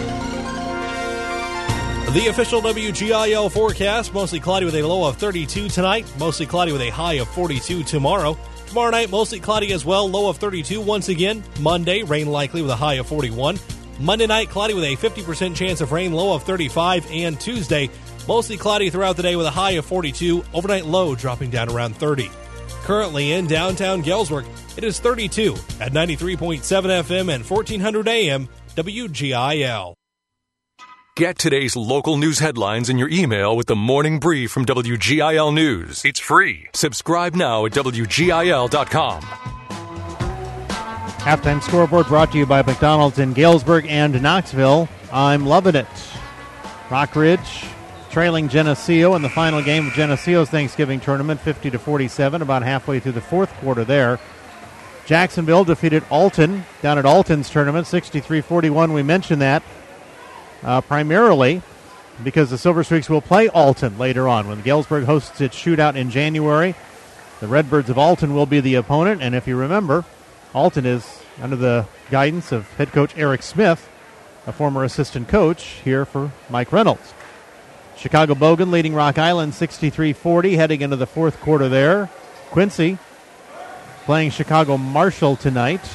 The official W G I L forecast, mostly cloudy with a low of thirty-two tonight, mostly cloudy with a high of forty-two tomorrow. Tomorrow night, mostly cloudy as well, low of thirty-two once again. Monday, rain likely with a high of forty-one. Monday night, cloudy with a fifty percent chance of rain, low of thirty-five. And Tuesday, mostly cloudy throughout the day with a high of forty-two. Overnight low dropping down around thirty. Currently in downtown Galesburg, it is thirty-two at ninety-three point seven F M and fourteen hundred A M W G I L. Get today's local news headlines in your email with the Morning Brief from W G I L News. It's free. Subscribe now at W G I L dot com. Halftime scoreboard brought to you by McDonald's in Galesburg and Knoxville. I'm loving it. Rock Ridge trailing Geneseo in the final game of Geneseo's Thanksgiving tournament, fifty to forty-seven, about halfway through the fourth quarter there. Jacksonville defeated Alton down at Alton's tournament, sixty-three forty-one. We mentioned that uh, primarily because the Silver Streaks will play Alton later on. When Galesburg hosts its shootout in January, the Redbirds of Alton will be the opponent. And if you remember, Alton is under the guidance of head coach Eric Smith, a former assistant coach here for Mike Reynolds. Chicago Bogan leading Rock Island sixty-three forty heading into the fourth quarter there. Quincy playing Chicago Marshall tonight.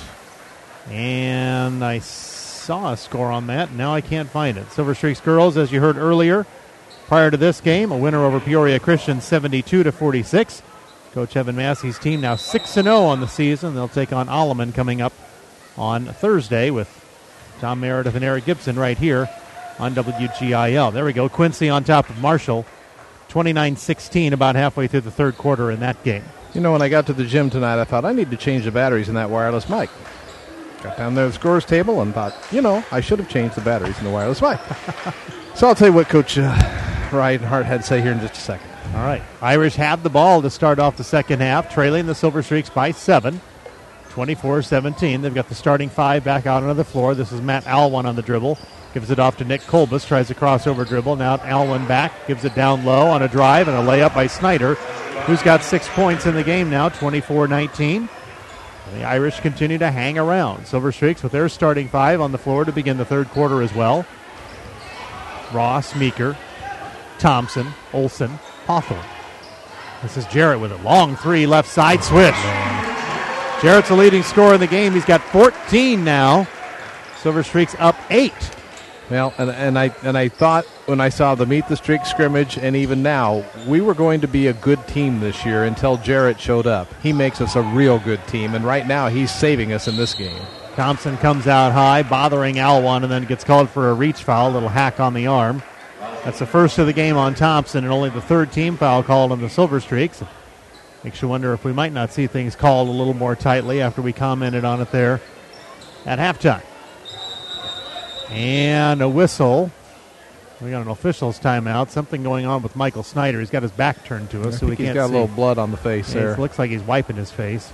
And I saw a score on that. Now I can't find it. Silver Streaks girls, as you heard earlier, prior to this game, a winner over Peoria Christian seventy-two to forty-six. Coach Evan Massey's team now six and oh on the season. They'll take on Alleman coming up on Thursday with Tom Meredith and Eric Gibson right here on W G I L. There we go. Quincy on top of Marshall, twenty-nine sixteen, about halfway through the third quarter in that game. You know, when I got to the gym tonight, I thought I need to change the batteries in that wireless mic. Got down there at the scores table and thought, you know, I should have changed the batteries in the wireless mic. So I'll tell you what Coach uh, Reinhardt had to say here in just a second. All right. Irish have the ball to start off the second half, trailing the Silver Streaks by seven, twenty-four seventeen. They've got the starting five back out onto the floor. This is Matt Alwyn on the dribble. Gives it off to Nick Kolbus, tries a crossover dribble. Now Alwyn back, gives it down low on a drive and a layup by Snyder, who's got six points in the game now, twenty-four nineteen. The Irish continue to hang around. Silver Streaks with their starting five on the floor to begin the third quarter as well. Ross, Meeker, Thompson, Olson, Hawthorne. This is Jarrett with a long three, left side switch. Jarrett's the leading scorer in the game. He's got fourteen now. Silver Streaks up eight. Well, and, and I and I thought when I saw the Meet the Streak scrimmage, and even now, we were going to be a good team this year until Jarrett showed up. He makes us a real good team, and right now he's saving us in this game. Thompson comes out high, bothering Alwan, and then gets called for a reach foul, a little hack on the arm. That's the first of the game on Thompson, and only the third team foul called on the Silver Streaks. Makes you wonder if we might not see things called a little more tightly after we commented on it there at halftime. And a whistle. We got an official's timeout. Something going on with Michael Snyder. He's got his back turned to us, I so we think can't see. He's got a little blood on the face yeah, there. It looks like he's wiping his face.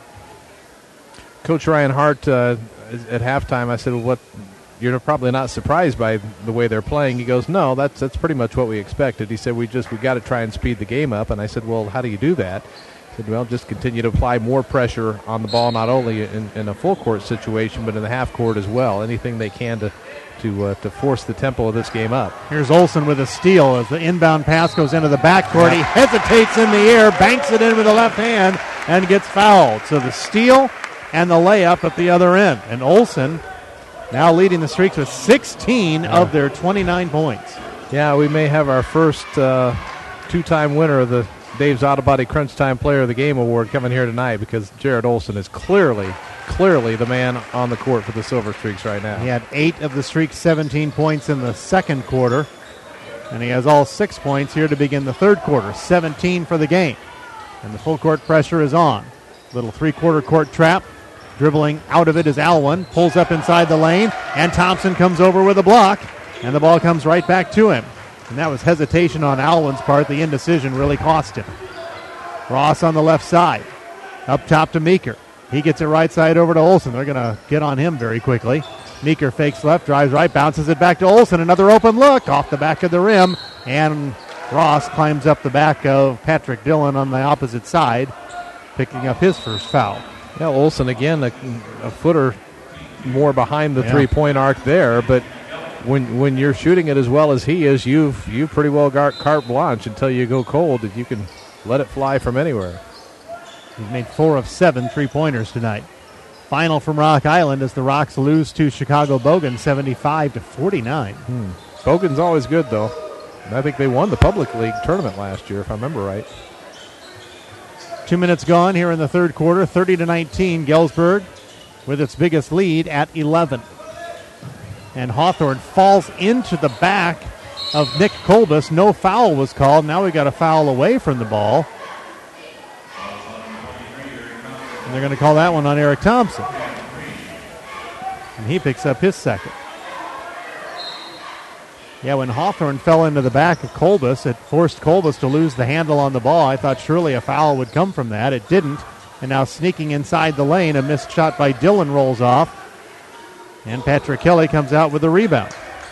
Coach Ryan Hart, uh, at halftime, I said, well, what, you're probably not surprised by the way they're playing. He goes, no, that's that's pretty much what we expected. He said, we just we got to try and speed the game up. And I said, well, how do you do that? He said, well, just continue to apply more pressure on the ball, not only in, in a full court situation, but in the half court as well. Anything they can to to uh, to force the tempo of this game up. Here's Olson with a steal as the inbound pass goes into the backcourt. He hesitates in the air, banks it in with the left hand, and gets fouled. So the steal and the layup at the other end. And Olson now leading the Streaks with sixteen yeah. of their twenty-nine points. Yeah, we may have our first uh, two-time winner of the Dave's Auto Body Crunch Time Player of the Game Award coming here tonight, because Jared Olson is clearly, clearly the man on the court for the Silver Streaks right now. He had eight of the Streaks' seventeen points in the second quarter, and he has all six points here to begin the third quarter, seventeen for the game. And the full court pressure is on. Little three-quarter court trap. Dribbling out of it is Alwyn, pulls up inside the lane, and Thompson comes over with a block, and the ball comes right back to him. And that was hesitation on Alwyn's part. The indecision really cost him. Ross on the left side. Up top to Meeker. He gets it right side over to Olson. They're going to get on him very quickly. Meeker fakes left, drives right, bounces it back to Olson. Another open look off the back of the rim, and Ross climbs up the back of Patrick Dillon on the opposite side, picking up his first foul. Yeah, Olson again a, a footer more behind the yeah. three-point arc there, but when when you're shooting it as well as he is, you've you've pretty well got carte blanche until you go cold, and you can let it fly from anywhere. He's made four of seven three-pointers tonight. Final from Rock Island as the Rocks lose to Chicago Bogan seventy-five to forty-nine. Hmm. Bogan's always good, though. And I think they won the Public League tournament last year, if I remember right. Two minutes gone here in the third quarter, thirty to nineteen. Galesburg with its biggest lead at eleven. And Hawthorne falls into the back of Nick Kolbus. No foul was called. Now we got a foul away from the ball. And they're going to call that one on Eric Thompson. And he picks up his second. Yeah, when Hawthorne fell into the back of Kolbus, it forced Kolbus to lose the handle on the ball. I thought surely a foul would come from that. It didn't. And now sneaking inside the lane, a missed shot by Dillon rolls off. And Patrick Kelly comes out with a rebound.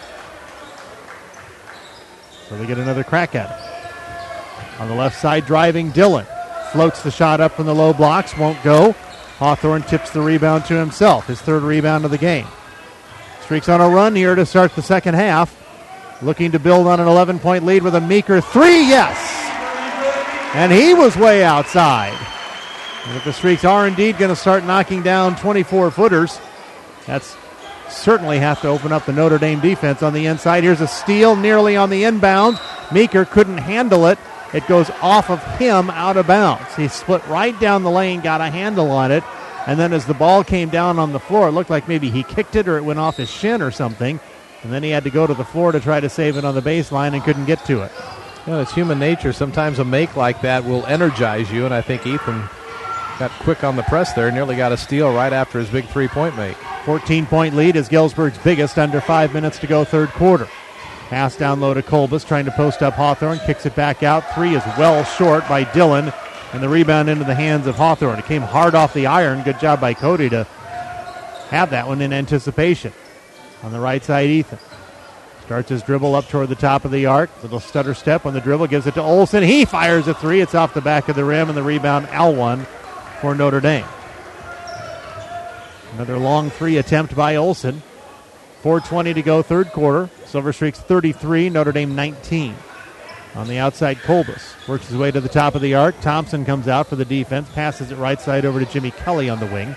So they get another crack at it. On the left side, driving Dillon. Floats the shot up from the low blocks, won't go. Hawthorne tips the rebound to himself, his third rebound of the game. Streaks on a run here to start the second half. Looking to build on an eleven-point lead with a Meeker three, yes! And he was way outside. And if the Streaks are indeed going to start knocking down twenty-four footers, that's certainly have to open up the Notre Dame defense on the inside. Here's a steal nearly on the inbound. Meeker couldn't handle it. It goes off of him out of bounds. He split right down the lane, got a handle on it, and then as the ball came down on the floor, it looked like maybe he kicked it or it went off his shin or something, and then he had to go to the floor to try to save it on the baseline and couldn't get to it. You know, it's human nature. Sometimes a make like that will energize you, and I think Ethan got quick on the press there, nearly got a steal right after his big three-point make. fourteen-point lead is Galesburg's biggest, under five minutes to go third quarter. Pass down low to Kolbus, trying to post up Hawthorne, kicks it back out. Three is well short by Dillon, and the rebound into the hands of Hawthorne. It came hard off the iron. Good job by Cody to have that one in anticipation. On the right side, Ethan starts his dribble up toward the top of the arc. Little stutter step on the dribble, gives it to Olsen. He fires a three. It's off the back of the rim, and the rebound, Alwan for Notre Dame. Another long three attempt by Olsen. four twenty to go, third quarter. Silver Streaks thirty-three, Notre Dame nineteen. On the outside, Kolbus works his way to the top of the arc. Thompson comes out for the defense, passes it right side over to Jimmy Kelly on the wing.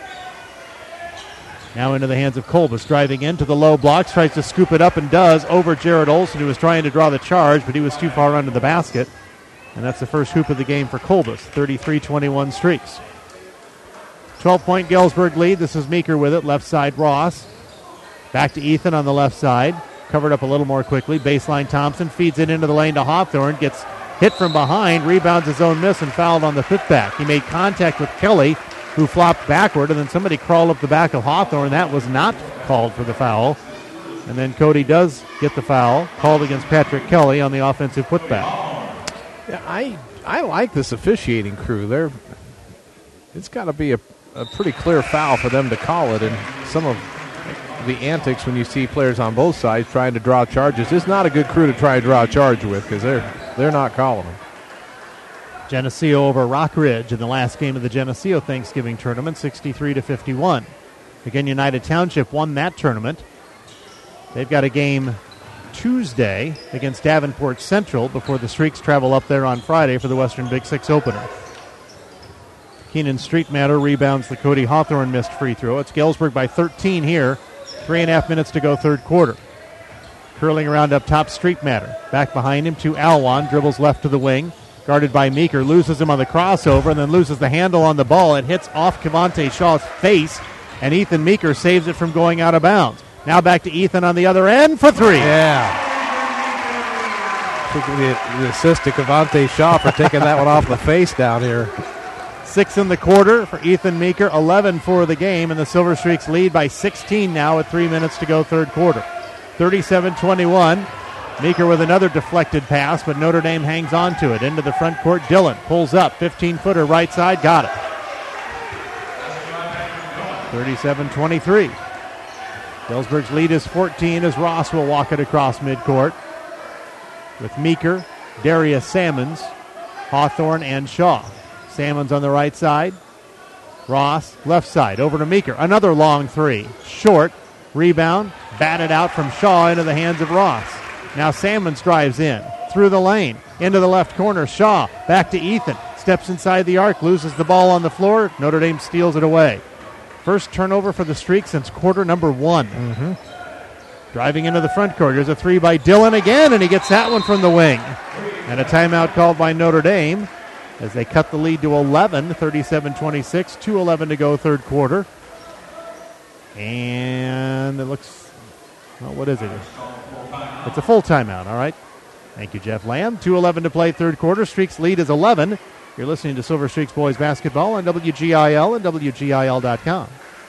Now into the hands of Kolbus, driving into the low blocks, tries to scoop it up and does over Jared Olsen, who was trying to draw the charge, but he was too far under the basket. And that's the first hoop of the game for Kolbus, thirty-three twenty-one Streaks. twelve-point Galesburg lead. This is Meeker with it, left side Ross. Back to Ethan on the left side. Covered up a little more quickly. Baseline Thompson feeds it into the lane to Hawthorne. Gets hit from behind. Rebounds his own miss and fouled on the putback. He made contact with Kelly, who flopped backward, and then somebody crawled up the back of Hawthorne. That was not called for the foul. And then Cody does get the foul, called against Patrick Kelly on the offensive putback. Yeah, I I like this officiating crew. They're, it's got to be a, a pretty clear foul for them to call it, and some of the antics when you see players on both sides trying to draw charges. It's not a good crew to try and draw a charge with because they're they're not calling them. Geneseo over Rock Ridge in the last game of the Geneseo Thanksgiving tournament, sixty-three to fifty-one. Again, United Township won that tournament. They've got a game Tuesday against Davenport Central before the Streaks travel up there on Friday for the Western Big Six opener. Keenan Streetmatter rebounds the Cody Hawthorne missed free throw. It's Galesburg by thirteen here. Three and a half minutes to go third quarter. Curling around up top, Streetmatter. Back behind him to Alwan. Dribbles left to the wing. Guarded by Meeker. Loses him on the crossover and then loses the handle on the ball. It hits off Cavante Shaw's face, and Ethan Meeker saves it from going out of bounds. Now back to Ethan on the other end for three. Yeah. The, the assist to Cavante Shaw for taking that one off the face down here. Six in the quarter for Ethan Meeker, eleven for the game, and the Silver Streaks lead by sixteen now with three minutes to go third quarter. thirty-seven twenty-one. Meeker with another deflected pass, but Notre Dame hangs on to it. Into the front court, Dillon pulls up, fifteen-footer right side, got it. thirty-seven twenty-three. Galesburg's lead is fourteen as Ross will walk it across midcourt with Meeker, Darius Sammons, Hawthorne, and Shaw. Sammons on the right side. Ross, left side, over to Meeker. Another long three. Short. Rebound. Batted out from Shaw into the hands of Ross. Now Sammons drives in. Through the lane. Into the left corner. Shaw. Back to Ethan. steps inside the arc, loses the ball on the floor. Notre Dame steals it away. First turnover for the Streak since quarter number one. Mm-hmm. Driving into the front court. Here's a three by Dillon again, and he gets that one from the wing. And a timeout called by Notre Dame as they cut the lead to eleven, thirty-seven twenty-six, two eleven to go third quarter. And it looks, well, what is it? It's a full timeout, all right. Thank you, Jeff Lamb. two eleven to play third quarter. Streaks lead is eleven. You're listening to Silver Streaks Boys Basketball on W G I L and W G I L dot com.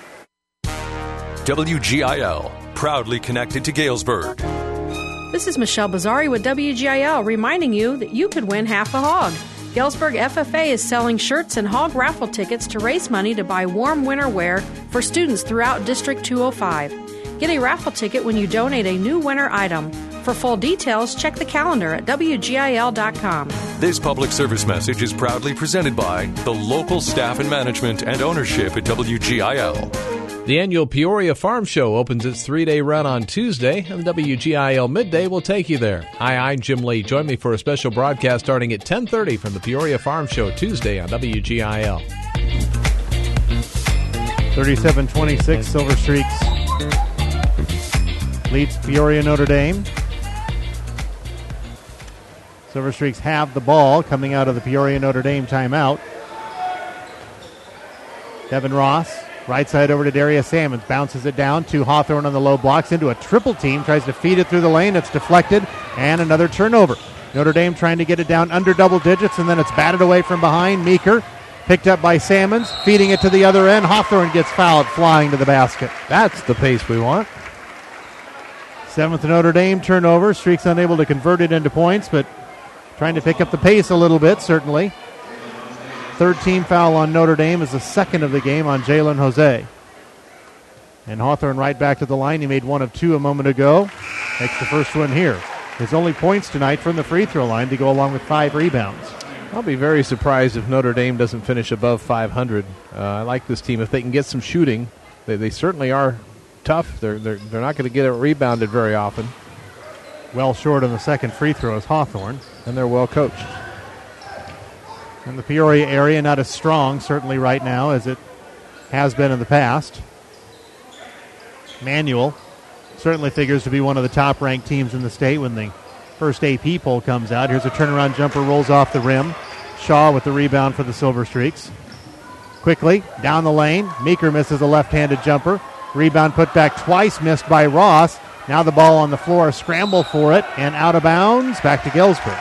W G I L, proudly connected to Galesburg. This is Michelle Bazzari with W G I L, reminding you that you could win half a hog. Galesburg F F A is selling shirts and hog raffle tickets to raise money to buy warm winter wear for students throughout District two oh five. Get a raffle ticket when you donate a new winter item. For full details, check the calendar at W G I L dot com. This public service message is proudly presented by the local staff and management and ownership at W G I L. The annual Peoria Farm Show opens its three-day run on Tuesday, and the W G I L Midday will take you there. Hi, I'm Jim Lee. Join me for a special broadcast starting at ten thirty from the Peoria Farm Show Tuesday on W G I L. thirty-seven twenty-six, Silver Streaks leads Peoria Notre Dame. Silver Streaks have the ball coming out of the Peoria Notre Dame timeout. Devin Ross, right side over to Darius Salmons, bounces it down to Hawthorne on the low blocks into a triple team, tries to feed it through the lane, it's deflected, and another turnover. Notre Dame trying to get it down under double digits, and then it's batted away from behind. Meeker picked up by Salmons, feeding it to the other end. Hawthorne gets fouled, flying to the basket. That's the pace we want. Seventh Notre Dame turnover. Streaks unable to convert it into points, but trying to pick up the pace a little bit, certainly. Third team foul on Notre Dame is the second of the game on Jalen Jose. And Hawthorne right back to the line. He made one of two a moment ago. Makes the first one here. His only points tonight from the free throw line to go along with five rebounds. I'll be very surprised if Notre Dame doesn't finish above five hundred. Uh, I like this team. If they can get some shooting, they, they certainly are tough. They're, they're, they're not going to get it rebounded very often. Well short on the second free throw is Hawthorne. And they're well coached. In the Peoria area, not as strong, certainly right now, as it has been in the past. Manual certainly figures to be one of the top-ranked teams in the state when the first A P poll comes out. Here's a turnaround jumper, rolls off the rim. Shaw with the rebound for the Silver Streaks. Quickly, down the lane. Meeker misses a left-handed jumper. Rebound put back twice, missed by Ross. Now the ball on the floor, scramble for it, and out of bounds, back to Galesburg.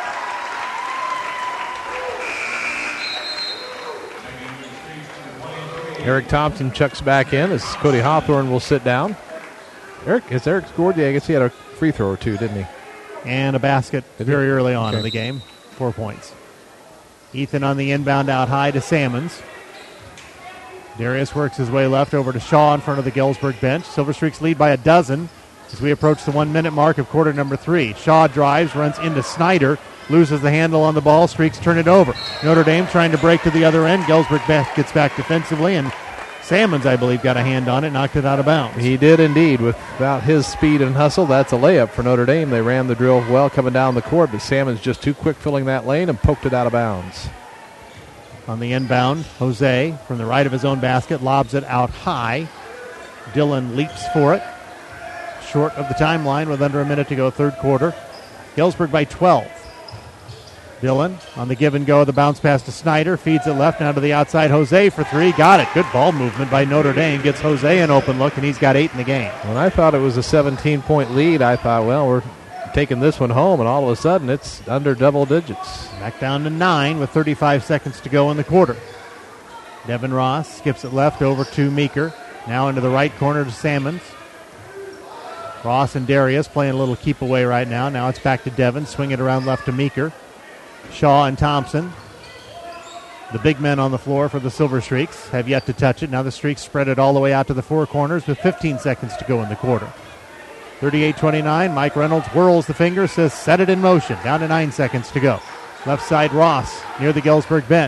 Eric Thompson checks back in as Cody Hawthorne will sit down. Eric, has Eric scored? Yeah, I guess he had a free throw or two, didn't he? And a basket Did very he? early on Okay. in the game. Four points. Ethan on the inbound out high to Salmons. Darius works his way left over to Shaw in front of the Galesburg bench. Silver Streaks lead by a dozen as we approach the one-minute mark of quarter number three. Shaw drives, runs into Snyder, loses the handle on the ball. Streaks turn it over. Notre Dame trying to break to the other end. Galesburg back, gets back defensively, and Salmons, I believe, got a hand on it, knocked it out of bounds. He did indeed. Without his speed and hustle, that's a layup for Notre Dame. They ran the drill well coming down the court, but Salmons just too quick filling that lane and poked it out of bounds. On the inbound, Jose from the right of his own basket lobs it out high. Dillon leaps for it. Short of the timeline with under a minute to go, third quarter. Galesburg by twelve. Dillon on the give and go, the bounce pass to Snyder, feeds it left, now to the outside. Jose for three, got it. Good ball movement by Notre Dame, gets Jose an open look, and he's got eight in the game. When I thought it was a seventeen-point lead, I thought, well, we're taking this one home, and all of a sudden it's under double digits. Back down to nine with thirty-five seconds to go in the quarter. Devin Ross skips it left over to Meeker, now into the right corner to Salmons. Ross and Darius playing a little keep away right now. Now it's back to Devin, swing it around left to Meeker. Shaw and Thompson, the big men on the floor for the Silver Streaks, have yet to touch it. Now the Streaks spread it all the way out to the four corners with fifteen seconds to go in the quarter. thirty-eight twenty-nine, Mike Reynolds whirls the finger, says set it in motion. Down to nine seconds to go. Left side Ross near the Galesburg bench.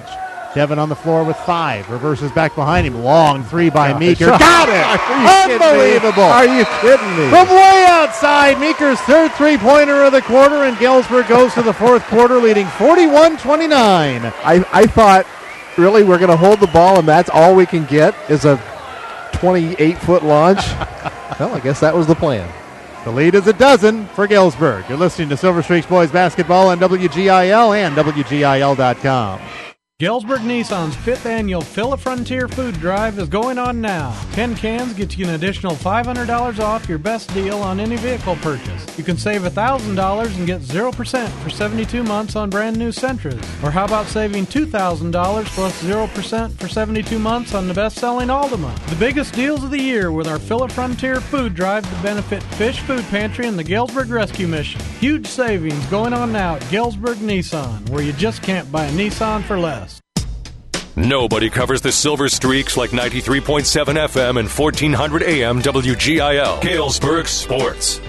Devin on the floor with five. Reverses back behind him. Long three by Oh, Meeker. shot. Got it! Are you kidding me? Unbelievable. Are you kidding me? From way outside, Meeker's third three-pointer of the quarter, and Galesburg goes to the fourth quarter leading forty-one twenty-nine. I, I thought, really, we're going to hold the ball and that's all we can get is a twenty-eight-foot launch? Well, I guess that was the plan. The lead is a dozen for Galesburg. You're listening to Silver Streaks Boys Basketball on W G I L and W G I L dot com. Galesburg Nissan's fifth annual Fill a Frontier food drive is going on now. ten cans get you an additional five hundred dollars off your best deal on any vehicle purchase. You can save one thousand dollars and get zero percent for seventy-two months on brand new Sentras. Or how about saving two thousand dollars plus zero percent for seventy-two months on the best-selling Altima? The biggest deals of the year with our Fill a Frontier food drive to benefit Fish Food Pantry and the Galesburg Rescue Mission. Huge savings going on now at Galesburg Nissan, where you just can't buy a Nissan for less. Nobody covers the Silver Streaks like ninety-three point seven F M and fourteen hundred A M W G I L. Galesburg Sports.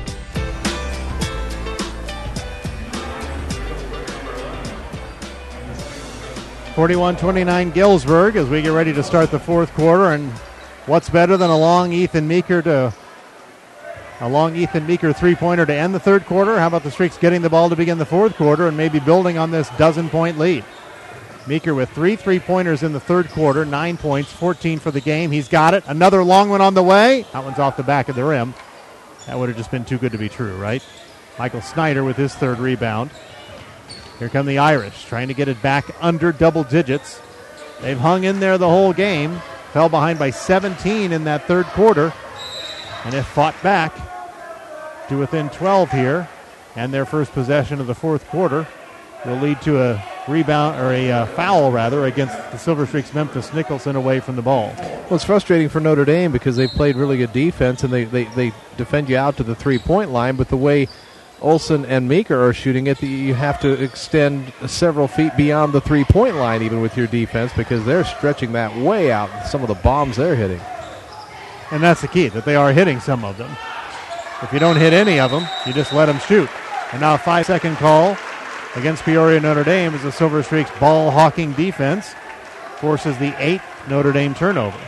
forty-one twenty-nine Galesburg as we get ready to start the fourth quarter. And what's better than a long Ethan Meeker to a long Ethan Meeker three-pointer to end the third quarter? How about the Streaks getting the ball to begin the fourth quarter and maybe building on this dozen-point lead? Meeker with three three-pointers in the third quarter, nine points, fourteen for the game. He's got it. Another long one on the way. That one's off the back of the rim. That would have just been too good to be true, right? Michael Snyder with his third rebound. Here come the Irish, trying to get it back under double digits. They've hung in there the whole game. Fell behind by seventeen in that third quarter, and have fought back to within twelve here. And their first possession of the fourth quarter will lead to a rebound, or a uh, foul rather, against the Silver Streaks' Memphis Nicholson away from the ball. Well, it's frustrating for Notre Dame because they played really good defense and they, they, they defend you out to the three-point line, but the way Olsen and Meeker are shooting it, you have to extend several feet beyond the three-point line even with your defense because they're stretching that way out, some of the bombs they're hitting. And that's the key, that they are hitting some of them. If you don't hit any of them, you just let them shoot. And now a five-second call against Peoria Notre Dame as the Silver Streaks ball-hawking defense forces the eighth Notre Dame turnover.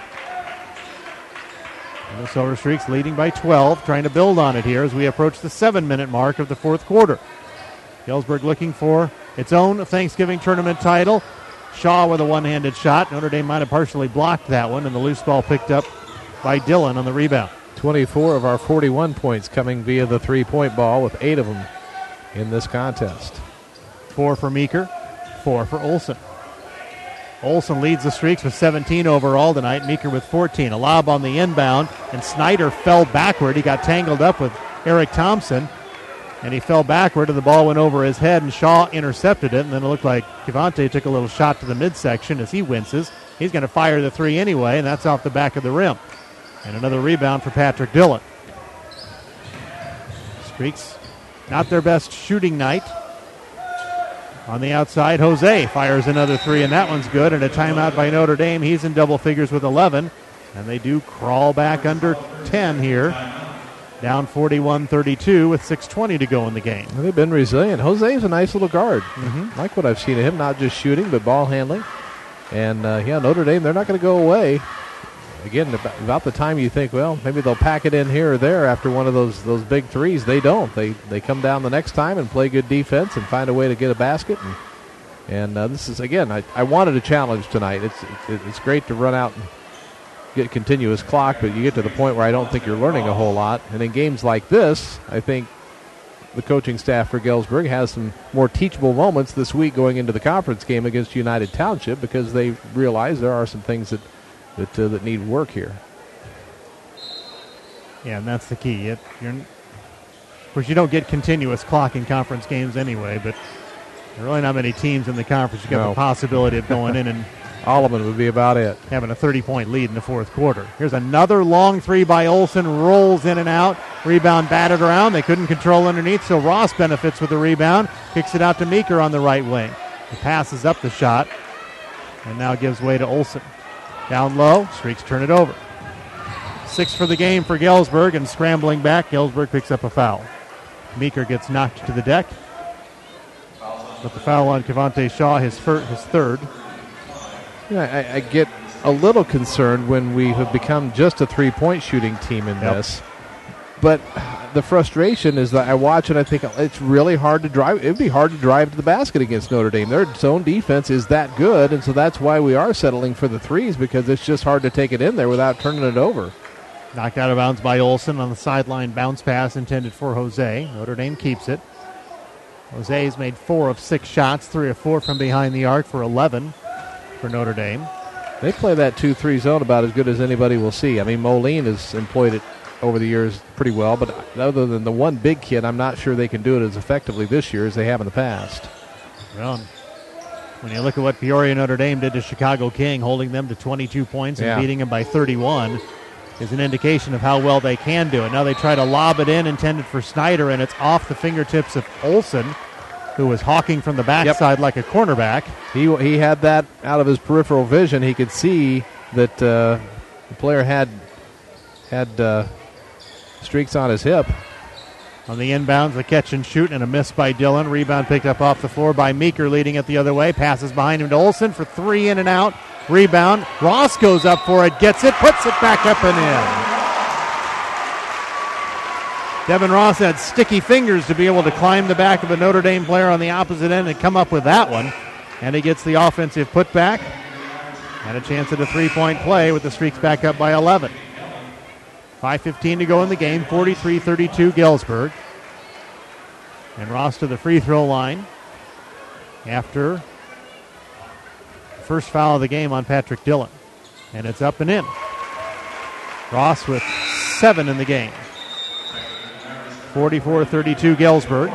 And the Silver Streaks leading by twelve, trying to build on it here as we approach the seven-minute mark of the fourth quarter. Galesburg looking for its own Thanksgiving tournament title. Shaw with a one-handed shot. Notre Dame might have partially blocked that one, and the loose ball picked up by Dillon on the rebound. twenty-four of our forty-one points coming via the three-point ball, with eight of them in this contest. Four for Meeker, four for Olsen. Olsen leads the Streaks with seventeen overall tonight. Meeker with fourteen. A lob on the inbound, and Snyder fell backward. He got tangled up with Eric Thompson, and he fell backward, and the ball went over his head, and Shaw intercepted it, and then it looked like Kevante took a little shot to the midsection as he winces. He's going to fire the three anyway, and that's off the back of the rim. And another rebound for Patrick Dillon. Streaks, not their best shooting night. On the outside, Jose fires another three, and that one's good. And a timeout by Notre Dame. He's in double figures with eleven. And they do crawl back under ten here. Down forty-one thirty-two with six twenty to go in the game. Well, they've been resilient. Jose's a nice little guard. Mm-hmm. Like what I've seen of him, not just shooting, but ball handling. And, uh, yeah, Notre Dame, they're not going to go away. Again, about the time you think, well, maybe they'll pack it in here or there after one of those those big threes, they don't. They they come down the next time and play good defense and find a way to get a basket. And, and uh, this is, again, I, I wanted a challenge tonight. It's it, it's great to run out and get continuous clock, but you get to the point where I don't think you're learning a whole lot. And in games like this, I think the coaching staff for Galesburg has some more teachable moments this week going into the conference game against United Township because they realize there are some things that that uh, that need work here. Yeah, and that's the key. It, you're, of course, you don't get continuous clock in conference games anyway, but there are really not many teams in the conference. You got No. the possibility of going in and Alleman would be about it. Having a thirty-point lead in the fourth quarter. Here's another long three by Olsen. Rolls in and out. Rebound batted around. They couldn't control underneath, so Ross benefits with the rebound. Kicks it out to Meeker on the right wing. He passes up the shot and now gives way to Olsen. Down low, Streaks turn it over. Six for the game for Galesburg, and scrambling back, Galesburg picks up a foul. Meeker gets knocked to the deck. But the foul on Kevante Shaw, his, fir- his third. You know, I, I get a little concerned when we have become just a three-point shooting team in Yep. this. But the frustration is that I watch and I think it's really hard to drive. It would be hard to drive to the basket against Notre Dame. Their zone defense is that good, and so that's why we are settling for the threes, because it's just hard to take it in there without turning it over. Knocked out of bounds by Olsen on the sideline. Bounce pass intended for Jose. Notre Dame keeps it. Jose's made four of six shots, three of four from behind the arc for eleven for Notre Dame. They play that two three zone about as good as anybody will see. I mean, Moline has employed it over the years pretty well, but other than the one big kid, I'm not sure they can do it as effectively this year as they have in the past. Well, when you look at what Peoria Notre Dame did to Chicago King, holding them to twenty-two points and Yeah. beating them by thirty-one, is an indication of how well they can do it. Now they try to lob it in, intended for Snyder, and it's off the fingertips of Olsen, who was hawking from the backside like a cornerback. He he had that out of his peripheral vision. He could see that uh, the player had had uh, streaks on his hip. On the inbounds, the catch and shoot, and a miss by Dillon. Rebound picked up off the floor by Meeker, leading it the other way. Passes behind him to Olsen for three, in and out. Rebound. Ross goes up for it, gets it, puts it back up and in. Devin Ross had sticky fingers to be able to climb the back of a Notre Dame player on the opposite end and come up with that one. And he gets the offensive putback and a chance at a three-point play with the Streaks back up by eleven. five fifteen to go in the game, forty-three thirty-two Galesburg. And Ross to the free throw line after first foul of the game on Patrick Dillon. And it's up and in. Ross with seven in the game. forty-four thirty-two Galesburg.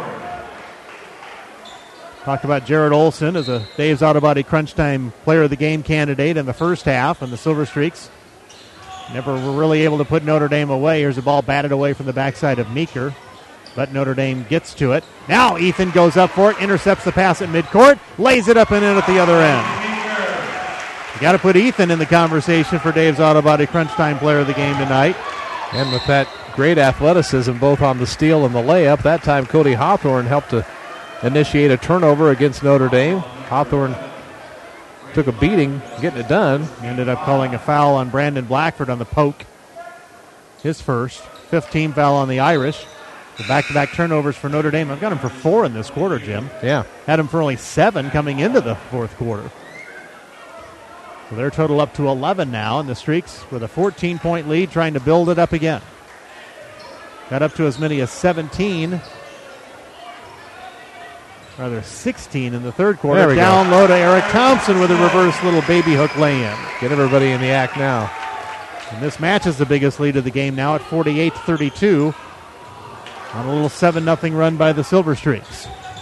Talked about Jared Olsen as a Dave's Auto Body Crunch Time Player of the Game candidate in the first half, and the Silver Streaks never were really able to put Notre Dame away. Here's a ball batted away from the backside of Meeker, but Notre Dame gets to it. Now Ethan goes up for it, intercepts the pass at midcourt, lays it up and in at the other end. You got to put Ethan in the conversation for Dave's Auto Body Crunch Time Player of the Game tonight. And with that great athleticism both on the steal and the layup, that time Cody Hawthorne helped to initiate a turnover against Notre Dame. Hawthorne took a beating getting it done. Ended up calling a foul on Brandon Blackford on the poke. His first. Fifth team foul on the Irish. The back-to-back turnovers for Notre Dame. I've got him for four in this quarter, Jim. Yeah. Had him for only seven coming into the fourth quarter. So their total up to eleven now, and the Streaks with a fourteen-point lead trying to build it up again. Got up to as many as seventeen. Rather, sixteen in the third quarter. There we Down go. low to Eric Thompson with a reverse little baby hook lay-in. Get everybody in the act now. And this matches the biggest lead of the game now at forty-eight thirty-two on a little seven nothing run by the Silver Streaks.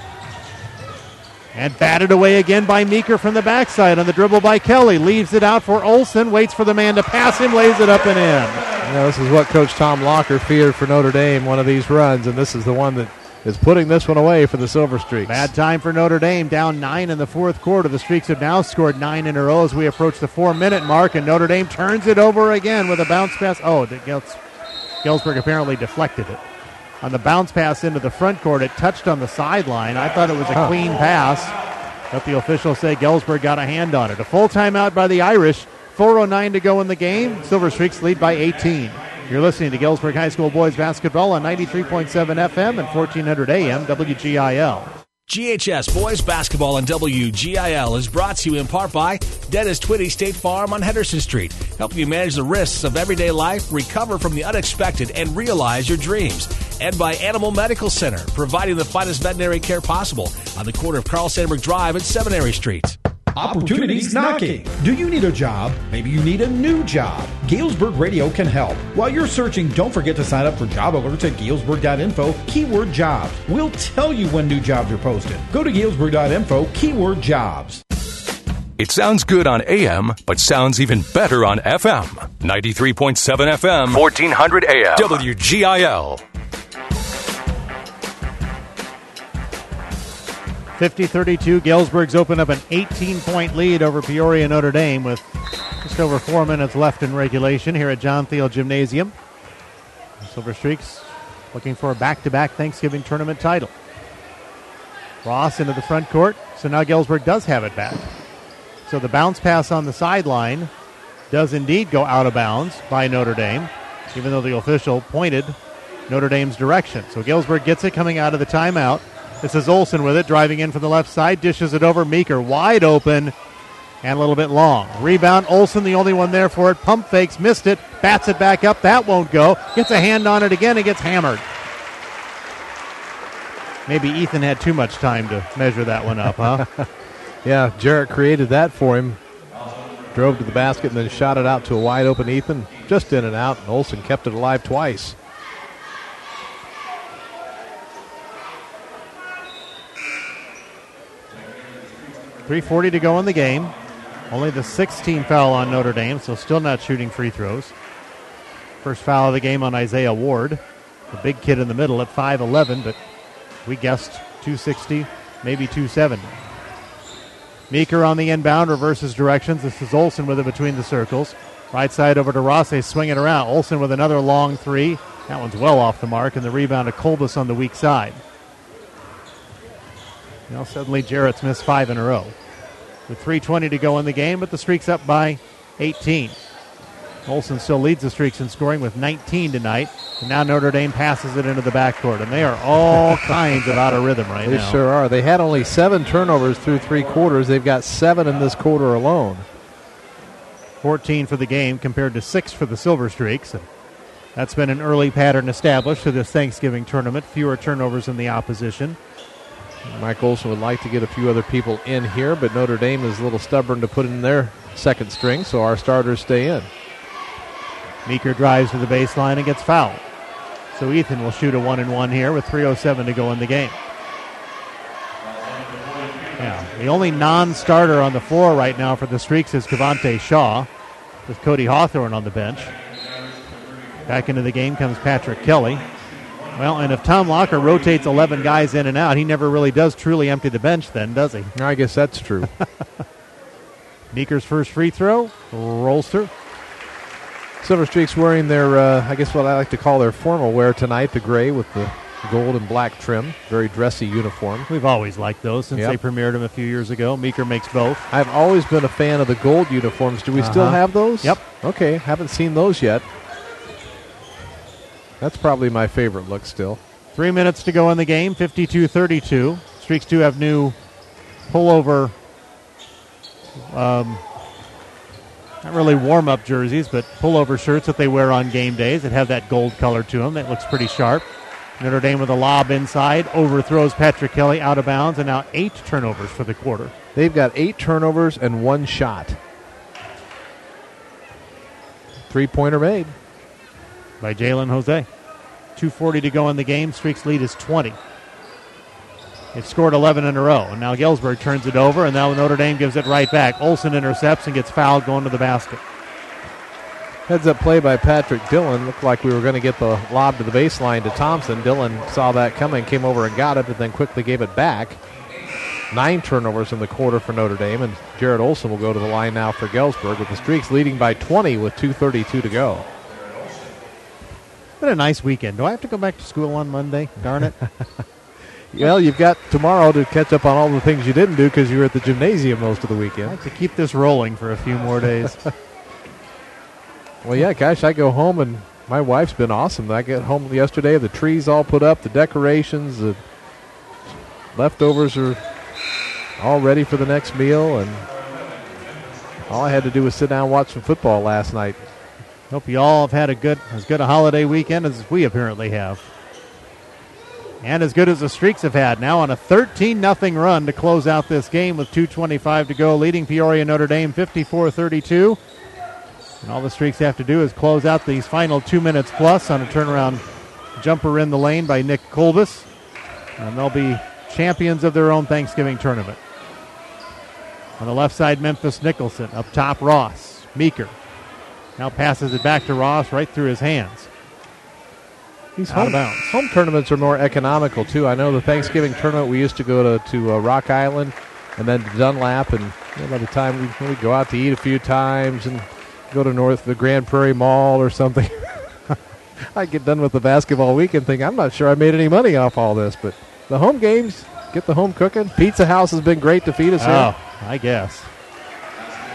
And batted away again by Meeker from the backside on the dribble by Kelly. Leaves it out for Olsen, waits for the man to pass him, lays it up and in. You know, this is what Coach Tom Locker feared for Notre Dame, one of these runs, and this is the one that is putting this one away for the Silver Streaks. Bad time for Notre Dame, down nine in the fourth quarter. The Streaks have now scored nine in a row as we approach the four-minute mark, and Notre Dame turns it over again with a bounce pass. Oh, the Gels- Galesburg apparently deflected it. On the bounce pass into the front court, it touched on the sideline. I thought it was a Huh. clean pass, but the officials say Galesburg got a hand on it. A full timeout by the Irish. four oh nine to go in the game. Silver Streaks lead by eighteen. You're listening to Galesburg High School Boys Basketball on ninety-three point seven F M and fourteen hundred A M W G I L. G H S Boys Basketball on W G I L is brought to you in part by Dennis Twitty State Farm on Henderson Street, helping you manage the risks of everyday life, recover from the unexpected, and realize your dreams. And by Animal Medical Center, providing the finest veterinary care possible on the corner of Carl Sandburg Drive and Seminary Street. Opportunities knocking. Do you need a job? Maybe you need a new job. Galesburg Radio can help. While you're searching, don't forget to sign up for job alerts at galesburg dot info, keyword jobs. We'll tell you when new jobs are posted. Go to galesburg dot info, keyword jobs. It sounds good on A M, but sounds even better on F M. ninety-three point seven F M, fourteen hundred A M, W G I L. fifty thirty-two, Galesburg's opened up an eighteen-point lead over Peoria Notre Dame with just over four minutes left in regulation here at John Thiel Gymnasium. The Silver Streaks looking for a back-to-back Thanksgiving tournament title. Ross into the front court, so now Galesburg does have it back. So the bounce pass on the sideline does indeed go out of bounds by Notre Dame, even though the official pointed Notre Dame's direction. So Galesburg gets it coming out of the timeout. This is Olson with it, driving in from the left side, dishes it over. Meeker wide open and a little bit long. Rebound, Olson the only one there for it. Pump fakes, missed it, bats it back up. That won't go. Gets a hand on it again and gets hammered. Maybe Ethan had too much time to measure that one up, huh? Yeah, Jarrett created that for him. Drove to the basket and then shot it out to a wide open Ethan. Just in and out, and Olson kept it alive twice. three forty to go in the game. Only the sixth team foul on Notre Dame, so still not shooting free throws. First foul of the game on Isaiah Ward, the big kid in the middle at five eleven, but we guessed two sixty, maybe two seventy. Meeker on the inbound, reverses directions. This is Olson with it between the circles. Right side over to Rosse, swing it around. Olson with another long three. That one's well off the mark, and the rebound to Kolbus on the weak side. Now suddenly Jarrett's missed five in a row. With three twenty to go in the game, but the Streaks up by eighteen. Olson still leads the Streaks in scoring with nineteen tonight, and now Notre Dame passes it into the backcourt, and they are all kinds of out of rhythm right they now. They sure are. They had only seven turnovers through three quarters. They've got seven in this quarter alone. fourteen for the game compared to six for the Silver Streaks. And that's been an early pattern established for this Thanksgiving tournament. Fewer turnovers in the opposition. Mike Olson would like to get a few other people in here, but Notre Dame is a little stubborn to put in their second string, so our starters stay in. Meeker drives to the baseline and gets fouled. So Ethan will shoot a one and one here with three oh seven to go in the game. Yeah, the only non-starter on the floor right now for the Streaks is Cavante Shaw, with Cody Hawthorne on the bench. Back into the game comes Patrick Kelly. Well, and if Tom Locker rotates eleven guys in and out, he never really does truly empty the bench then, does he? I guess that's true. Meeker's first free throw rolls through. Silver Streaks wearing their, uh, I guess what I like to call their formal wear tonight, the gray with the gold and black trim. Very dressy uniform. We've always liked those since yep. they premiered them a few years ago. Meeker makes both. I've always been a fan of the gold uniforms. Do we uh-huh. still have those? Yep. Okay, haven't seen those yet. That's probably my favorite look still. Three minutes to go in the game, fifty-two thirty-two. Streaks do have new pullover, um, not really warm-up jerseys, but pullover shirts that they wear on game days that have that gold color to them. That looks pretty sharp. Notre Dame with a lob inside, overthrows Patrick Kelly out of bounds, and now eight turnovers for the quarter. They've got eight turnovers and one shot. Three-pointer made by Jalen Jose. two forty to go in the game. Streaks lead is twenty. They've scored eleven in a row, and now Galesburg turns it over, and now Notre Dame gives it right back. Olson intercepts and gets fouled going to the basket. Heads-up play by Patrick Dillon. Looked like we were going to get the lob to the baseline to Thompson. Dillon saw that coming, came over and got it, but then quickly gave it back. Nine turnovers in the quarter for Notre Dame, and Jared Olson will go to the line now for Galesburg, with the Streaks leading by twenty with two thirty-two to go. Been a nice weekend. Do I have to go back to school on Monday? Darn it. Well, you've got tomorrow to catch up on all the things you didn't do because you were at the gymnasium most of the weekend. I have to keep this rolling for a few more days. Well, yeah, gosh, I go home and my wife's been awesome. I get home yesterday, the trees all put up, the decorations, the leftovers are all ready for the next meal, and all I had to do was sit down and watch some football last night. Hope you all have had a good, as good a holiday weekend as we apparently have. And as good as the Streaks have had. Now on a thirteen nothing run to close out this game with two twenty-five to go, leading Peoria Notre Dame fifty-four thirty-two. And all the Streaks have to do is close out these final two minutes plus on a turnaround jumper in the lane by Nick Kolbus. And they'll be champions of their own Thanksgiving tournament. On the left side, Memphis Nicholson. Up top, Ross. Meeker. Now passes it back to Ross right through his hands. These Out home, of bounds. home tournaments are more economical, too. I know the Thanksgiving tournament, we used to go to, to uh, Rock Island and then to Dunlap, and you know, by the time we we'd go out to eat a few times and go to North the Grand Prairie Mall or something. I get done with the basketball week and think, I'm not sure I made any money off all this, but the home games, get the home cooking. Pizza House has been great to feed us oh, here. I guess.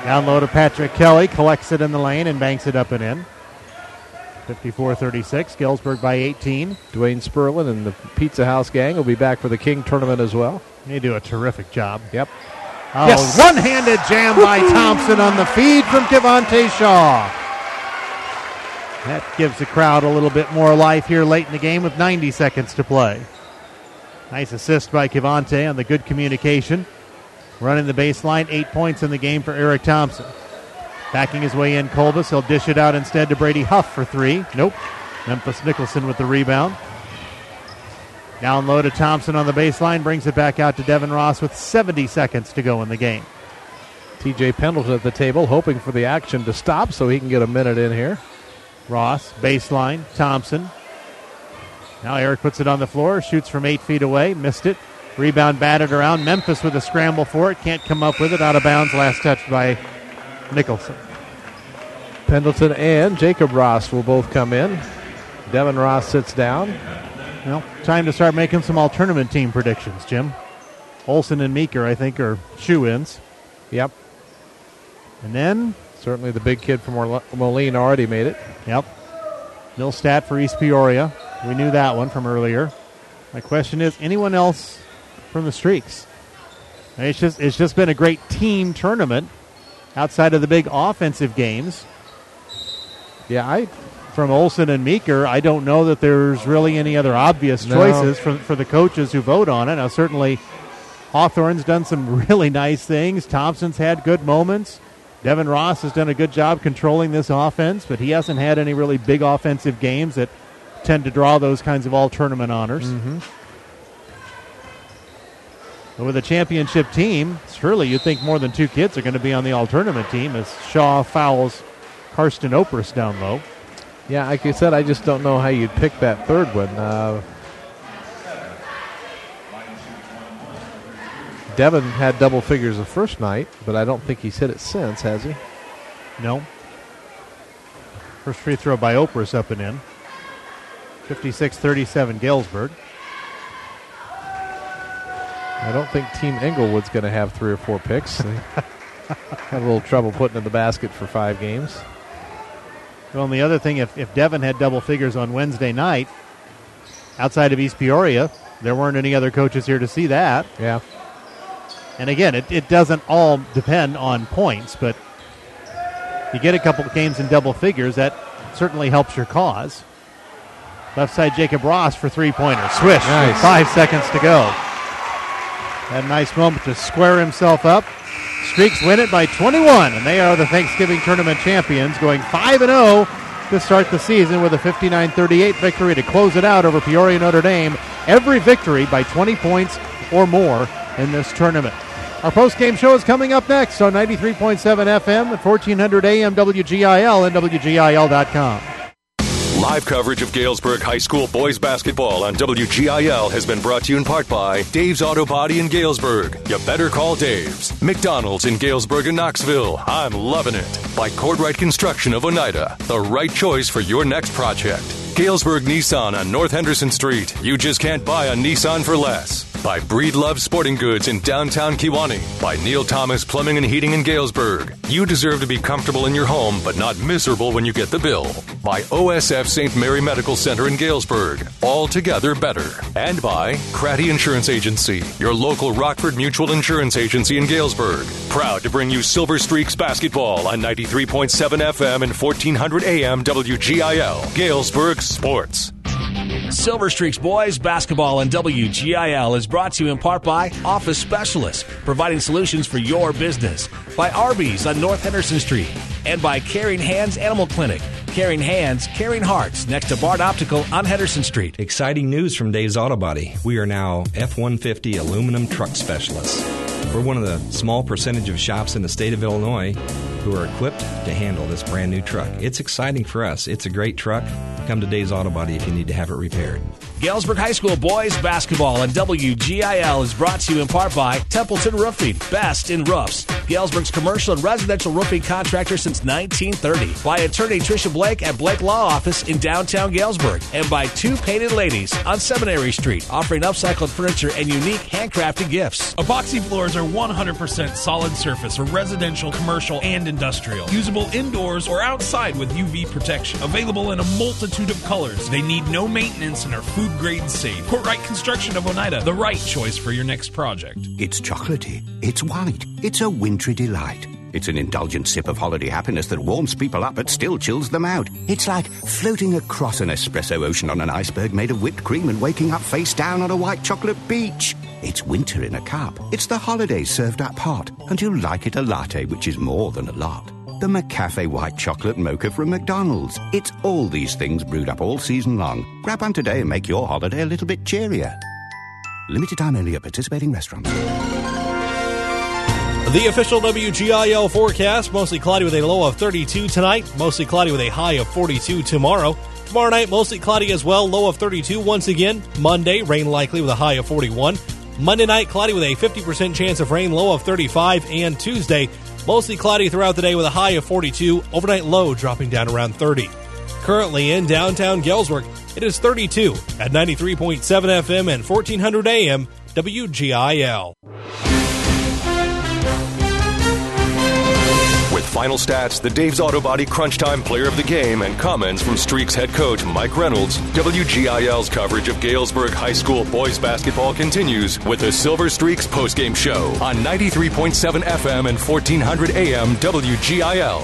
Down low to Patrick Kelly, collects it in the lane and banks it up and in. fifty-four thirty-six, Galesburg by eighteen. Dwayne Sperlin and the Pizza House gang will be back for the King tournament as well. They do a terrific job. Yep. Oh, yes. One-handed jam by Thompson on the feed from Kevonte Shaw. That gives the crowd a little bit more life here late in the game with ninety seconds to play. Nice assist by Kevonte on the good communication. Running the baseline, eight points in the game for Eric Thompson. Backing his way in, Kolbus. He'll dish it out instead to Brady Huff for three. Nope. Memphis Nicholson with the rebound. Down low to Thompson on the baseline. Brings it back out to Devin Ross with seventy seconds to go in the game. T J Pendleton at the table, hoping for the action to stop so he can get a minute in here. Ross, baseline, Thompson. Now Eric puts it on the floor, shoots from eight feet away, missed it. Rebound batted around. Memphis with a scramble for it, can't come up with it. Out of bounds, last touch by Nicholson. Pendleton and Jacob Ross will both come in. Devin Ross sits down. Well, time to start making some all-tournament team predictions, Jim. Olsen and Meeker, I think, are shoe-ins. Yep. And then... certainly the big kid from Moline already made it. Yep. Millstat for East Peoria. We knew that one from earlier. My question is, anyone else from the Streaks? It's just it's just been a great team tournament outside of the big offensive games. Yeah, I from Olsen and Meeker, I don't know that there's really any other obvious no. choices for, for the coaches who vote on it. Now, certainly Hawthorne's done some really nice things. Thompson's had good moments. Devin Ross has done a good job controlling this offense, but he hasn't had any really big offensive games that tend to draw those kinds of all-tournament honors. Mm-hmm. But with a championship team, surely you'd think more than two kids are going to be on the all-tournament team as Shaw fouls Karsten Oprus down low. Yeah, like you said, I just don't know how you'd pick that third one. Uh, Devin had double figures the first night, but I don't think he's hit it since, has he? No. First free throw by Oprus up and in. fifty-six thirty-seven Galesburg. I don't think Team Englewood's going to have three or four picks. They had a little trouble putting in the basket for five games. Well, and the other thing, if, if Devin had double figures on Wednesday night, outside of East Peoria, there weren't any other coaches here to see that. Yeah. And again, it, it doesn't all depend on points, but you get a couple of games in double figures, that certainly helps your cause. Left side, Jacob Ross for three-pointer. Swish. Nice. With five seconds to go. Had a nice moment to square himself up. Streaks win it by twenty-one, and they are the Thanksgiving Tournament champions, going five and oh to start the season with a fifty-nine thirty-eight victory to close it out over Peoria Notre Dame. Every victory by twenty points or more in this tournament. Our post-game show is coming up next on ninety-three point seven F M at fourteen hundred A M W G I L and W G I L dot com. Live coverage of Galesburg High School boys basketball on W G I L has been brought to you in part by Dave's Auto Body in Galesburg. You better call Dave's. McDonald's in Galesburg and Knoxville. I'm loving it. By Cordwright Construction of Oneida. The right choice for your next project. Galesburg Nissan on North Henderson Street. You just can't buy a Nissan for less. By Breedlove Sporting Goods in downtown Kewanee. By Neil Thomas Plumbing and Heating in Galesburg. You deserve to be comfortable in your home, but not miserable when you get the bill. By O S F Saint Mary Medical Center in Galesburg. Altogether better. And by Cratty Insurance Agency, your local Rockford Mutual Insurance Agency in Galesburg. Proud to bring you Silver Streaks basketball on ninety-three point seven F M and fourteen hundred A M W G I L. Galesburg Sports. Silver Streaks Boys Basketball on W G I L is brought to you in part by Office Specialists, providing solutions for your business. By Arby's on North Henderson Street. And by Caring Hands Animal Clinic. Caring Hands, Caring Hearts, next to Bart Optical on Henderson Street. Exciting news from Dave's Auto Body. We are now F one fifty aluminum truck specialists. We're one of the small percentage of shops in the state of Illinois who are equipped to handle this brand new truck. It's exciting for us. It's a great truck. Come to Dave's Auto Body if you need to have it repaired. Galesburg High School boys basketball on W G I L is brought to you in part by Templeton Roofing, best in roofs. Galesburg's commercial and residential roofing contractor since nineteen thirty. By attorney Tricia Blake at Blake Law Office in downtown Galesburg. And by Two Painted Ladies on Seminary Street, offering upcycled furniture and unique handcrafted gifts. Epoxy floors are one hundred percent solid surface for residential, commercial, and industrial. Usable indoors or outside with U V protection. Available in a multitude of colors. They need no maintenance and are food grade safe. Courtright Construction of Oneida, the right choice for your next project. It's chocolatey. It's white. It's a wintry delight. It's an indulgent sip of holiday happiness that warms people up but still chills them out. It's like floating across an espresso ocean on an iceberg made of whipped cream and waking up face down on a white chocolate beach. It's winter in a cup. It's the holidays served up hot. And you like it a latte, which is more than a lot. The McCafe White Chocolate Mocha from McDonald's. It's all these things brewed up all season long. Grab one today and make your holiday a little bit cheerier. Limited time only at participating restaurants. The official W G I L forecast, mostly cloudy with a low of thirty-two tonight, mostly cloudy with a high of forty-two tomorrow. Tomorrow night, mostly cloudy as well, low of thirty-two once again. Monday, rain likely with a high of forty-one. Monday night, cloudy with a fifty percent chance of rain, low of thirty-five. And Tuesday, mostly cloudy throughout the day with a high of forty-two, overnight low dropping down around thirty. Currently in downtown Galesburg, it is thirty-two at ninety-three point seven F M and fourteen hundred A M W G I L. With final stats, the Dave's Auto Body Crunch Time Player of the Game, and comments from Streaks head coach Mike Reynolds, W G I L's coverage of Galesburg High School boys basketball continues with the Silver Streaks postgame show on ninety-three point seven F M and fourteen hundred A M W G I L.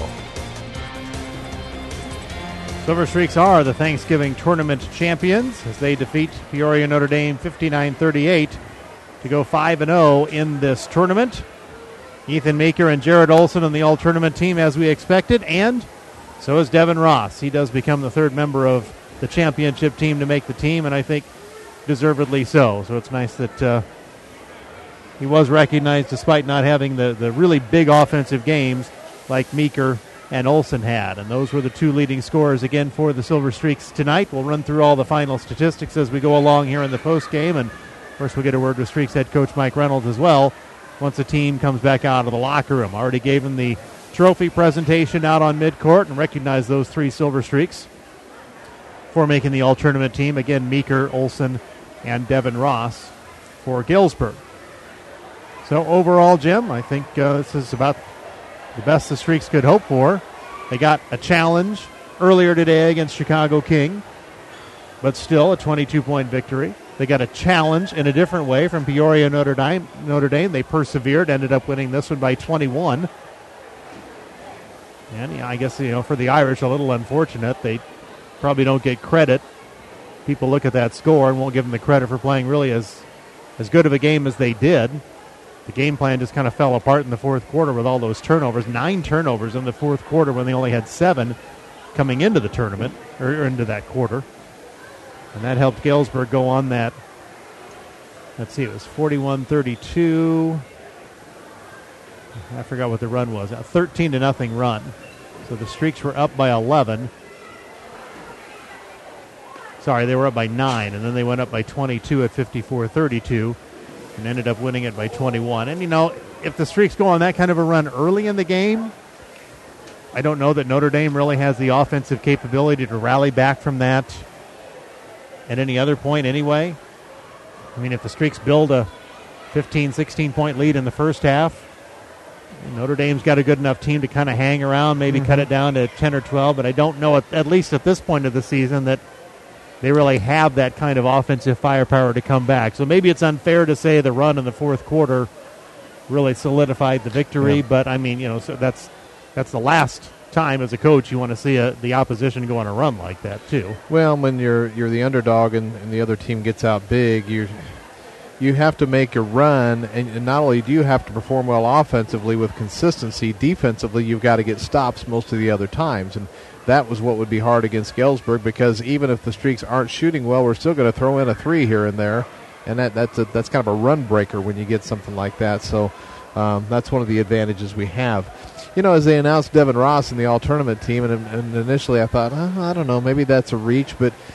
Silver Streaks are the Thanksgiving Tournament champions as they defeat Peoria Notre Dame fifty-nine thirty-eight to go five and oh in this tournament. Ethan Meeker and Jared Olson on the all-tournament team as we expected, and so is Devin Ross. He does become the third member of the championship team to make the team, and I think deservedly so. So it's nice that uh, he was recognized despite not having the, the really big offensive games like Meeker and Olson had. And those were the two leading scorers again for the Silver Streaks tonight. We'll run through all the final statistics as we go along here in the postgame, and of course we'll get a word with Streaks head coach Mike Reynolds as well once the team comes back out of the locker room. Already gave him the trophy presentation out on midcourt and recognized those three Silver Streaks for making the all-tournament team. Again, Meeker, Olson, and Devin Ross for Galesburg. So overall, Jim, I think uh, this is about the best the Streaks could hope for. They got a challenge earlier today against Chicago King, but still a twenty-two point victory. They got a challenge in a different way from Peoria Notre Dame. Notre Dame. They persevered, ended up winning this one by twenty-one. And yeah, I guess, you know, for the Irish, a little unfortunate. They probably don't get credit. People look at that score and won't give them the credit for playing really as, as good of a game as they did. The game plan just kind of fell apart in the fourth quarter with all those turnovers. Nine turnovers in the fourth quarter when they only had seven coming into the tournament, or into that quarter. And that helped Galesburg go on that. Let's see, it was forty-one thirty-two. I forgot what the run was. A thirteen to nothing run. So the Streaks were up by eleven. Sorry, they were up by nine, and then they went up by twenty-two at fifty-four thirty-two and ended up winning it by twenty-one. And, you know, if the Streaks go on that kind of a run early in the game, I don't know that Notre Dame really has the offensive capability to rally back from that at any other point anyway. I mean, if the Streaks build a fifteen, sixteen point lead in the first half, Notre Dame's got a good enough team to kind of hang around, maybe mm-hmm. cut it down to ten or twelve, but I don't know, at, at least at this point of the season, that they really have that kind of offensive firepower to come back. So maybe it's unfair to say the run in the fourth quarter really solidified the victory, yeah. but I mean, you know, so that's that's the last time as a coach you want to see a, the opposition go on a run like that too. Well, when you're you're the underdog and, and the other team gets out big, you you have to make a run, and, and not only do you have to perform well offensively with consistency, defensively you've got to get stops most of the other times, and that was what would be hard against Galesburg, because even if the Streaks aren't shooting well, we're still going to throw in a three here and there, and that that's a, that's kind of a run breaker when you get something like that. So um, that's one of the advantages we have. You know, as they announced Devin Ross in the all-tournament team, and, and initially I thought, oh, I don't know, maybe that's a reach, but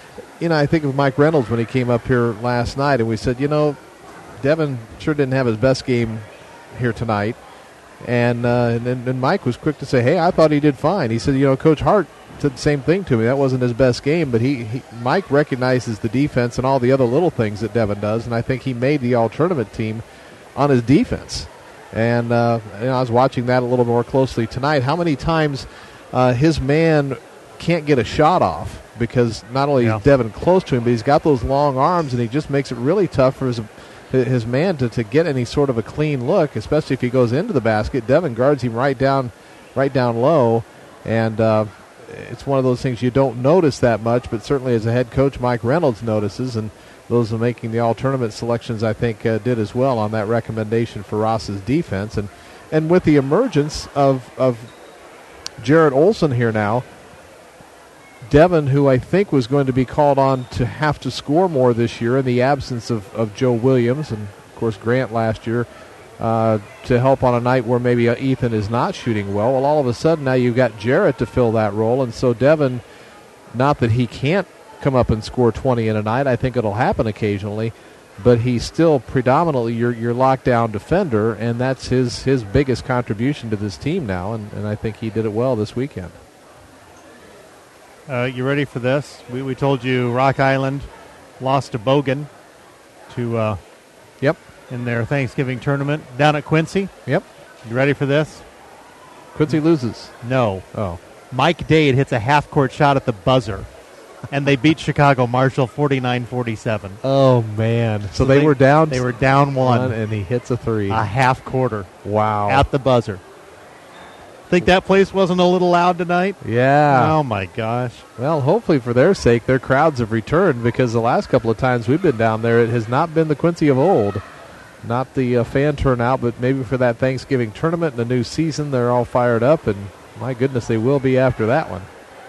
you know, I think of Mike Reynolds when he came up here last night, and we said, you know, Devin sure didn't have his best game here tonight. And, uh, and and Mike was quick to say, hey, I thought he did fine. He said, you know, Coach Hart said the same thing to me. That wasn't his best game, but he, he Mike recognizes the defense and all the other little things that Devin does, and I think he made the all-tournament team on his defense. And uh, you know, I was watching that a little more closely tonight. How many times uh, his man can't get a shot off because not only yeah. is Devin close to him, but he's got those long arms, and he just makes it really tough for his his man to, to get any sort of a clean look, especially if he goes into the basket. Devin guards him right down right down low, and uh, it's one of those things you don't notice that much, but certainly as a head coach, Mike Reynolds notices, and those are making the all-tournament selections, I think, uh, did as well on that recommendation for Ross's defense. And and with the emergence of, of Jarrett Olson here now, Devin, who I think was going to be called on to have to score more this year in the absence of, of Joe Williams and, of course, Grant last year, uh, to help on a night where maybe uh, Ethan is not shooting well. Well, all of a sudden now you've got Jarrett to fill that role, and so Devin, not that he can't come up and score twenty in a night, I think it'll happen occasionally, but he's still predominantly your, your lockdown defender, and that's his, his biggest contribution to this team now, and, and I think he did it well this weekend. Uh, you ready for this? We we told you Rock Island lost to Bogan to uh, yep in their Thanksgiving tournament down at Quincy. Yep. You ready for this? Quincy loses. No. Oh. Mike Dade hits a half-court shot at the buzzer, and they beat Chicago Marshall forty-nine forty-seven. Oh, man. So, so they, they were down? They were down one. one. And he hits a three. A half-quarter. Wow. At the buzzer. Think that place wasn't a little loud tonight? Yeah. Oh, my gosh. Well, hopefully for their sake, their crowds have returned, because the last couple of times we've been down there, it has not been the Quincy of old. Not the uh, fan turnout, but maybe for that Thanksgiving tournament and the new season, they're all fired up, and my goodness, they will be after that one.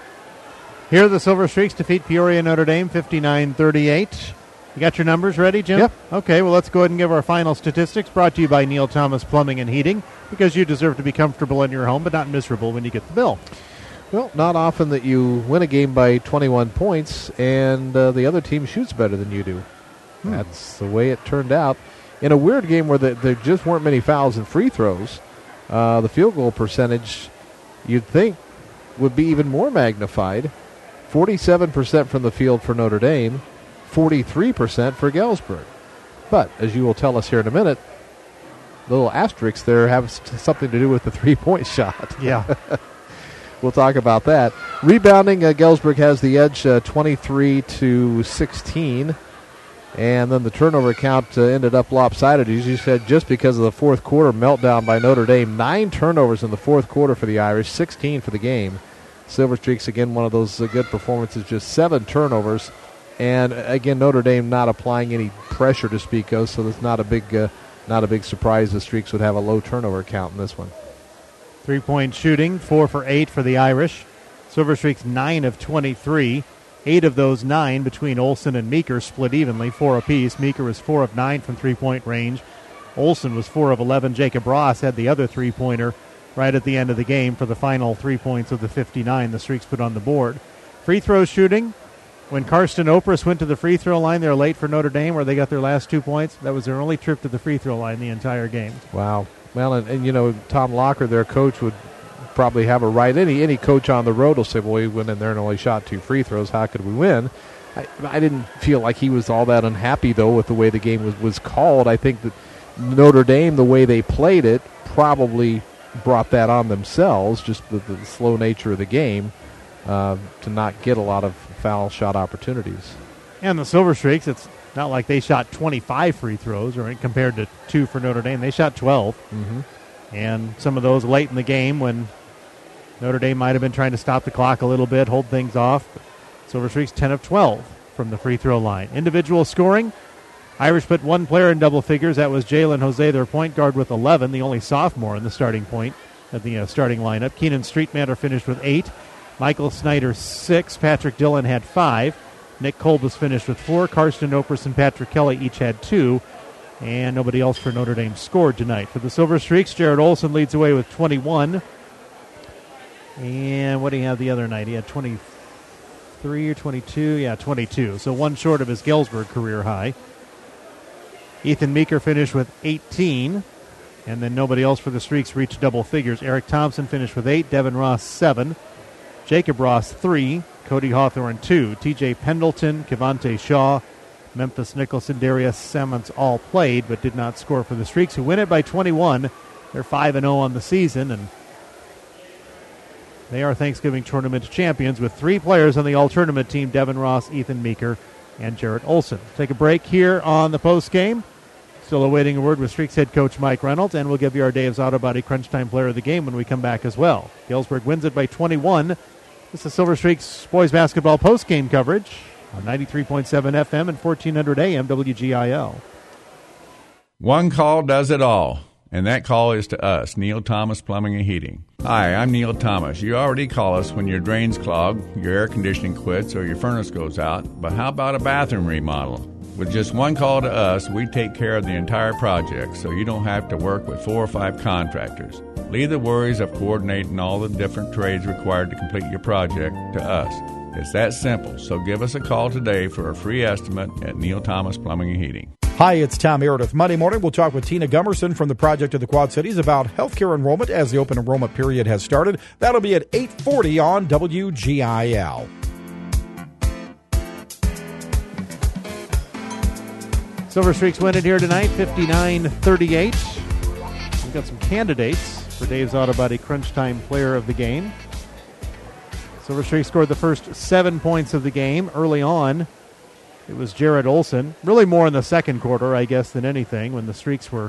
Here the Silver Streaks defeat Peoria Notre Dame fifty-nine thirty-eight. You got your numbers ready, Jim? Yep. Okay, well, let's go ahead and give our final statistics, brought to you by Neil Thomas Plumbing and Heating, because you deserve to be comfortable in your home, but not miserable when you get the bill. Well, not often that you win a game by twenty-one points and uh, the other team shoots better than you do. Hmm. That's the way it turned out. In a weird game where the, there just weren't many fouls and free throws, uh, the field goal percentage, you'd think, would be even more magnified. forty-seven percent from the field for Notre Dame, forty-three percent for Galesburg. But, as you will tell us here in a minute, little asterisks there have something to do with the three-point shot. Yeah. We'll talk about that. Rebounding, uh, Galesburg has the edge, uh, twenty-three to sixteen. And then the turnover count uh, ended up lopsided, as you said, just because of the fourth quarter meltdown by Notre Dame. Nine turnovers in the fourth quarter for the Irish, sixteen for the game. Silver Streaks, again, one of those uh, good performances, just seven turnovers. And, again, Notre Dame not applying any pressure to speak of, so there's not a big uh, not a big surprise the Streaks would have a low turnover count in this one. Three-point shooting, four for eight for the Irish. Silver Streaks, nine of twenty-three. Eight of those nine between Olson and Meeker split evenly, four apiece. Meeker was four of nine from three-point range. Olson was four of eleven. Jacob Ross had the other three-pointer right at the end of the game for the final three points of the fifty-nine the Streaks put on the board. Free throw shooting. When Karsten Oprus went to the free throw line, they were late for Notre Dame, where they got their last two points. That was their only trip to the free throw line the entire game. Wow. Well, and, and you know, Tom Locker, their coach, would probably have a right. Any any coach on the road will say, well, we went in there and only shot two free throws. How could we win? I, I didn't feel like he was all that unhappy, though, with the way the game was, was called. I think that Notre Dame, the way they played it, probably brought that on themselves, just the, the slow nature of the game, uh, to not get a lot of foul shot opportunities. And the Silver Streaks, it's not like they shot twenty-five free throws or compared to two for Notre Dame. They shot twelve. Mm-hmm. And some of those late in the game when Notre Dame might have been trying to stop the clock a little bit, hold things off. Silver Streaks ten of twelve from the free throw line. Individual scoring, Irish put one player in double figures. That was Jalen Jose, their point guard, with eleven, the only sophomore in the starting point at the uh, starting lineup. Keenan Streetmatter finished with eight. Michael Snyder, six. Patrick Dillon had five. Nick Kolbus finished with four. Karsten Oprus and Patrick Kelly each had two. And nobody else for Notre Dame scored tonight. For the Silver Streaks, Jared Olson leads away with twenty-one. And what did he have the other night? He had twenty. twenty-three or twenty-two? Yeah, twenty-two. So one short of his Galesburg career high. Ethan Meeker finished with eighteen. And then nobody else for the Streaks reached double figures. Eric Thompson finished with eight. Devin Ross, seven. Jacob Ross, three. Cody Hawthorne, two. T J Pendleton, Kevonte Shaw, Memphis Nicholson, Darius Simmons all played but did not score for the Streaks, who win it by twenty-one. They're five and oh on the season, and they are Thanksgiving Tournament champions with three players on the all-tournament team, Devin Ross, Ethan Meeker, and Jarrett Olson. Take a break here on the postgame. Still awaiting a word with Streaks head coach Mike Reynolds, and we'll give you our Dave's Auto Body Crunch Time player of the game when we come back as well. Galesburg wins it by twenty-one. This is Silver Streaks boys basketball postgame coverage on ninety-three point seven F M and fourteen hundred A M W G I L. One call does it all, and that call is to us, Neil Thomas Plumbing and Heating. Hi, I'm Neil Thomas. You already call us when your drains clog, your air conditioning quits, or your furnace goes out, but how about a bathroom remodel? With just one call to us, we take care of the entire project, so you don't have to work with four or five contractors. Leave the worries of coordinating all the different trades required to complete your project to us. It's that simple, so give us a call today for a free estimate at Neil Thomas Plumbing and Heating. Hi, it's Tom Meredith. Monday morning, we'll talk with Tina Gummerson from the Project of the Quad Cities about healthcare enrollment as the open enrollment period has started. That'll be at eight forty on W G I L. Silver Streaks win it here tonight, fifty-nine thirty-eight. We've got some candidates for Dave's Auto Body Crunch Time player of the game. Silver Streaks scored the first seven points of the game. Early on, it was Jarrett Olson. Really more in the second quarter, I guess, than anything, when the Streaks were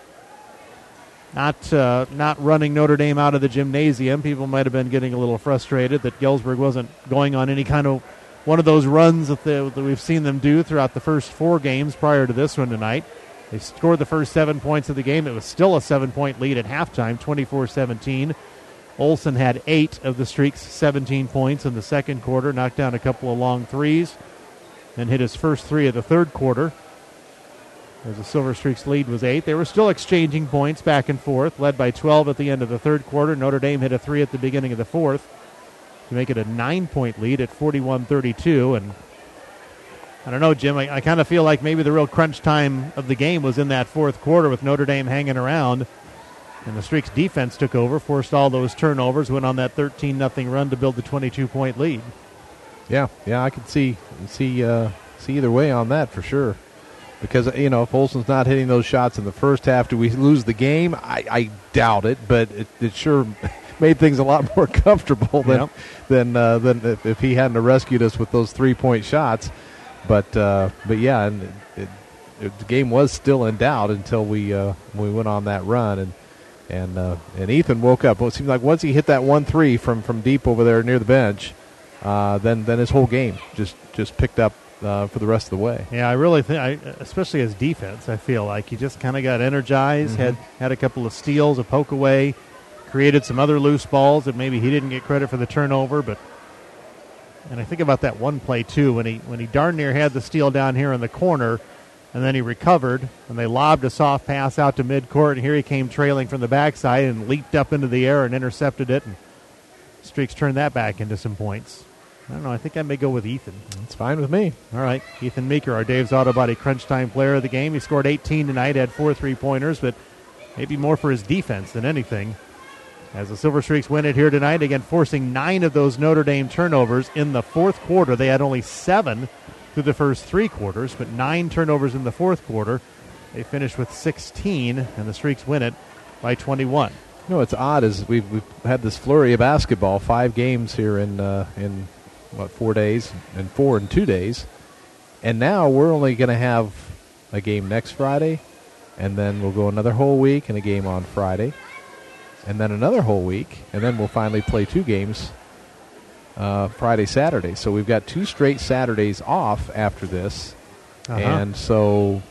not uh, not running Notre Dame out of the gymnasium. People might have been getting a little frustrated that Galesburg wasn't going on any kind of one of those runs that, the, that we've seen them do throughout the first four games prior to this one tonight. They scored the first seven points of the game. It was still a seven-point lead at halftime, twenty-four seventeen. Olson had eight of the Streaks' seventeen points in the second quarter, knocked down a couple of long threes, and hit his first three of the third quarter. As the Silver Streaks lead was eight. They were still exchanging points back and forth, led by twelve at the end of the third quarter. Notre Dame hit a three at the beginning of the fourth to make it a nine-point lead at forty-one thirty-two. And I don't know, Jim, I, I kind of feel like maybe the real crunch time of the game was in that fourth quarter with Notre Dame hanging around. And the Streaks defense took over, forced all those turnovers, went on that thirteen nothing run to build the twenty-two-point lead. Yeah, yeah, I could see see uh, see either way on that for sure. Because, you know, if Olson's not hitting those shots in the first half, do we lose the game? I, I doubt it, but it, it sure made things a lot more comfortable than yep. than, uh, than if, if he hadn't rescued us with those three-point shots. But, uh, but yeah, and it, it, it, the game was still in doubt until we uh, we went on that run. And and uh, and Ethan woke up. Well, it seemed like once he hit that one three from, from deep over there near the bench, uh, then then his whole game just, just picked up uh, for the rest of the way. Yeah, I really think, especially his defense, I feel like he just kind of got energized, Mm-hmm. had, had a couple of steals, a poke away, created some other loose balls that maybe he didn't get credit for the turnover. But and I think about that one play too when he when he darn near had the steal down here in the corner, and then he recovered and they lobbed a soft pass out to midcourt, and here he came trailing from the backside and leaped up into the air and intercepted it, and Streaks turned that back into some points. I don't know. I think I may go with Ethan. It's fine with me. All right. Ethan Meeker, our Dave's Auto Body Crunch Time player of the game. He scored eighteen tonight, had four three-pointers, but maybe more for his defense than anything. As the Silver Streaks win it here tonight, again forcing nine of those Notre Dame turnovers in the fourth quarter. They had only seven through the first three quarters, but nine turnovers in the fourth quarter. They finished with sixteen, and the Streaks win it by twenty-one. You know, what's odd is we've, we've had this flurry of basketball, five games here in uh, in what four days and four in two days, and now we're only going to have a game next Friday, and then we'll go another whole week and a game on Friday, and then another whole week, and then we'll finally play two games uh, Friday, Saturday. So we've got two straight Saturdays off after this, Uh-huh. and so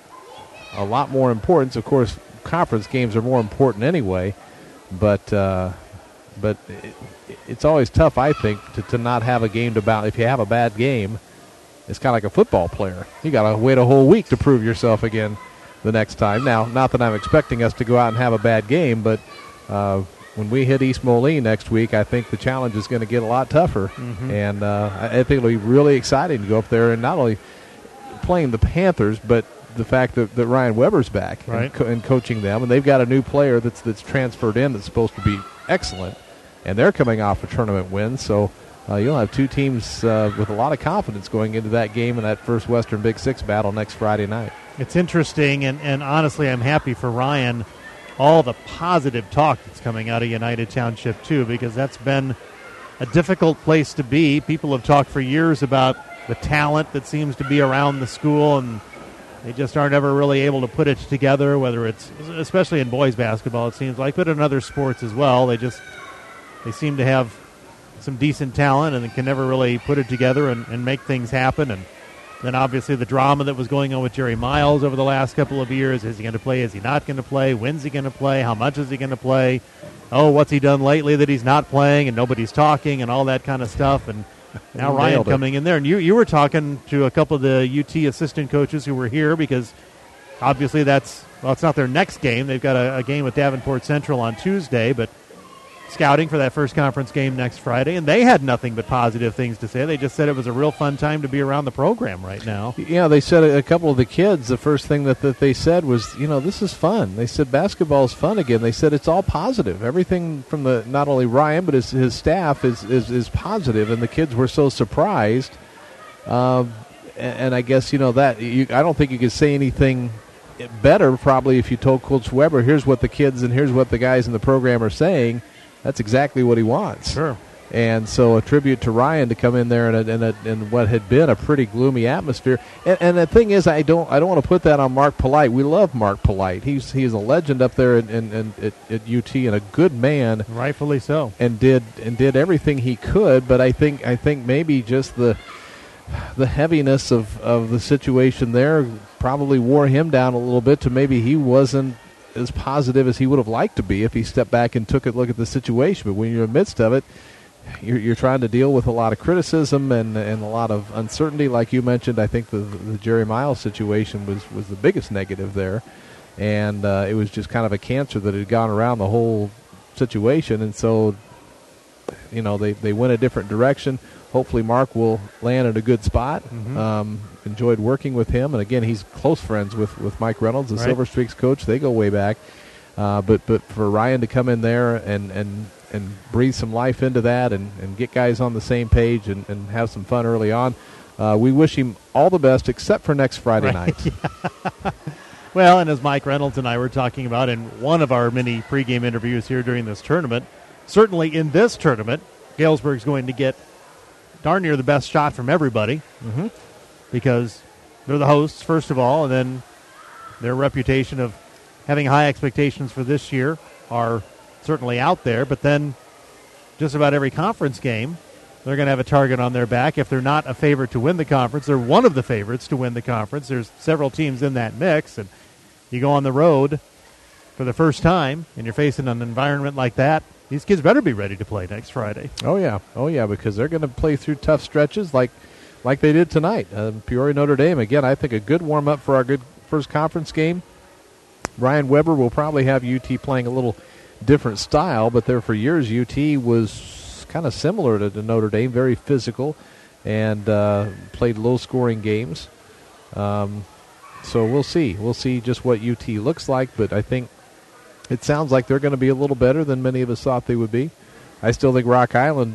a lot more importance. Of course, conference games are more important anyway, but uh, but it, it's always tough, I think, to, to not have a game to bounce. If you have a bad game, it's kind of like a football player. You got to wait a whole week to prove yourself again the next time. Now, not that I'm expecting us to go out and have a bad game, but uh, when we hit East Moline next week, I think the challenge is going to get a lot tougher. Mm-hmm. And uh, I think it'll be really exciting to go up there and not only playing the Panthers, but the fact that, that Ryan Weber's back right. and, co- and coaching them. And they've got a new player that's that's transferred in that's supposed to be excellent. And they're coming off a tournament win. So uh, you'll have two teams uh, with a lot of confidence going into that game in that first Western Big Six battle next Friday night. It's interesting, and, and honestly, I'm happy for Ryan, all the positive talk that's coming out of United Township, too, because that's been a difficult place to be. People have talked for years about the talent that seems to be around the school, and they just aren't ever really able to put it together, whether it's, especially in boys basketball, it seems like, but in other sports as well. They just, they seem to have some decent talent and can never really put it together and, and make things happen. And then obviously the drama that was going on with Jerry Miles over the last couple of years. Is he going to play? Is he not going to play? When's he going to play? How much is he going to play? Oh, what's he done lately that he's not playing and nobody's talking and all that kind of stuff. And now Ryan coming in there. And you, you were talking to a couple of the U T assistant coaches who were here because obviously that's, well, it's not their next game. They've got a, a game with Davenport Central on Tuesday, but scouting for that first conference game next Friday, and they had nothing but positive things to say. They just said it was a real fun time to be around the program right now. Yeah, they said a, a couple of the kids, the first thing that, that they said was, you know, this is fun. They said basketball is fun again. They said it's all positive. Everything from the not only Ryan but his, his staff is, is, is positive, and the kids were so surprised. Um, and, and I guess, you know, that you, I don't think you could say anything better probably if you told Coach Weber, here's what the kids and here's what the guys in the program are saying. That's exactly what he wants. Sure. And so a tribute to Ryan to come in there in, a, in, a, in what had been a pretty gloomy atmosphere. And, and the thing is, I don't I don't want to put that on Mark Polite. We love Mark Polite. He's he's a legend up there in, in, in, at, at U T and a good man. Rightfully so. And did and did everything he could. But I think I think maybe just the the heaviness of, of the situation there probably wore him down a little bit to maybe he wasn't as positive as he would have liked to be if he stepped back and took a look at the situation. But when you're in the midst of it, you're, you're trying to deal with a lot of criticism and and a lot of uncertainty. Like you mentioned, I think the, the Jerry Miles situation was, was the biggest negative there. And uh, it was just kind of a cancer that had gone around the whole situation. And so, you know, they, they went a different direction. Hopefully Mark will land in a good spot. Mm-hmm. Um, enjoyed working with him. And, again, he's close friends with, with Mike Reynolds, the right. Silver Streaks coach. They go way back. Uh, but but for Ryan to come in there and, and, and breathe some life into that and, and get guys on the same page and, and have some fun early on, uh, we wish him all the best except for next Friday right. night. Yeah. Well, and as Mike Reynolds and I were talking about in one of our many pregame interviews here during this tournament, certainly in this tournament, Galesburg's going to get darn near the best shot from everybody mm-hmm. because they're the hosts, first of all, and then their reputation of having high expectations for this year are certainly out there. But then just about every conference game, they're going to have a target on their back. If they're not a favorite to win the conference, they're one of the favorites to win the conference. There's several teams in that mix, and you go on the road for the first time, and you're facing an environment like that, these kids better be ready to play next Friday. Oh, yeah. Oh, yeah, because they're going to play through tough stretches like like they did tonight. Uh, Peoria Notre Dame, again, I think a good warm-up for our good first conference game. Ryan Weber will probably have U T playing a little different style, but there for years U T was kind of similar to, to Notre Dame, very physical, and uh, played low-scoring games. Um, so we'll see. We'll see just what U T looks like, but I think it sounds like they're going to be a little better than many of us thought they would be. I still think Rock Island,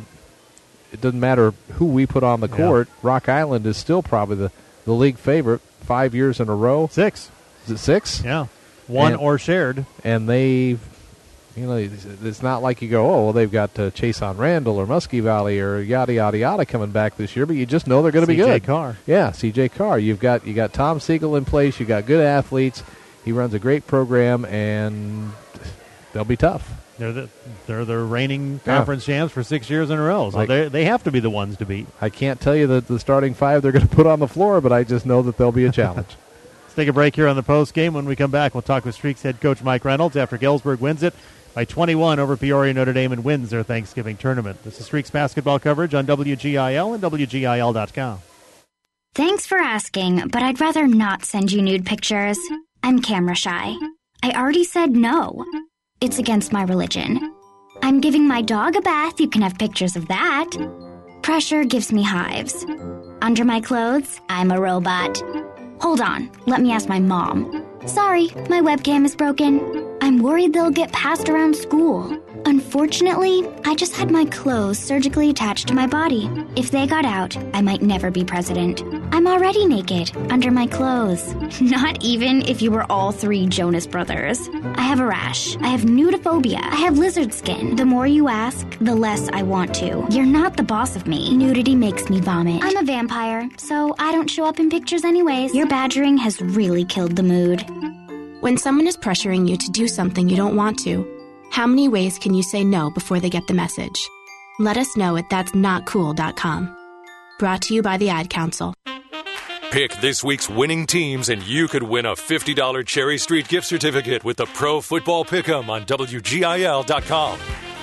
it doesn't matter who we put on the yeah. court, Rock Island is still probably the, the league favorite five years in a row. Six. Is it six? Yeah. One and, or shared. And they've, you know, it's not like you go, oh, well, they've got uh, Chase on Randall or Muskie Valley or yada, yada, yada coming back this year, but you just know they're going to be good. C J Carr. Yeah, C J Carr. You've got, you got Tom Siegel in place. You've got good athletes. He runs a great program, and they'll be tough. They're the they're the reigning conference yeah. champs for six years in a row, so like, they they have to be the ones to beat. I can't tell you that the starting five they're going to put on the floor, but I just know that they'll be a challenge. Let's take a break here on the post game. When we come back, we'll talk with Streaks head coach Mike Reynolds after Galesburg wins it by twenty-one over Peoria Notre Dame and wins their Thanksgiving tournament. This is Streaks basketball coverage on W G I L and W G I L dot com. Thanks for asking, but I'd rather not send you nude pictures. I'm camera shy. I already said no. It's against my religion. I'm giving my dog a bath. You can have pictures of that. Pressure gives me hives. Under my clothes, I'm a robot. Hold on, let me ask my mom. Sorry, my webcam is broken. I'm worried they'll get passed around school. Unfortunately, I just had my clothes surgically attached to my body. If they got out, I might never be president. I'm already naked, under my clothes. Not even if you were all three Jonas Brothers. I have a rash. I have nudophobia. I have lizard skin. The more you ask, the less I want to. You're not the boss of me. Nudity makes me vomit. I'm a vampire, so I don't show up in pictures anyways. Your badgering has really killed the mood. When someone is pressuring you to do something you don't want to, how many ways can you say no before they get the message? Let us know at that's not cool dot com. Brought to you by the Ad Council. Pick this week's winning teams and you could win a fifty dollars Cherry Street gift certificate with the Pro Football Pick'em on W G I L dot com.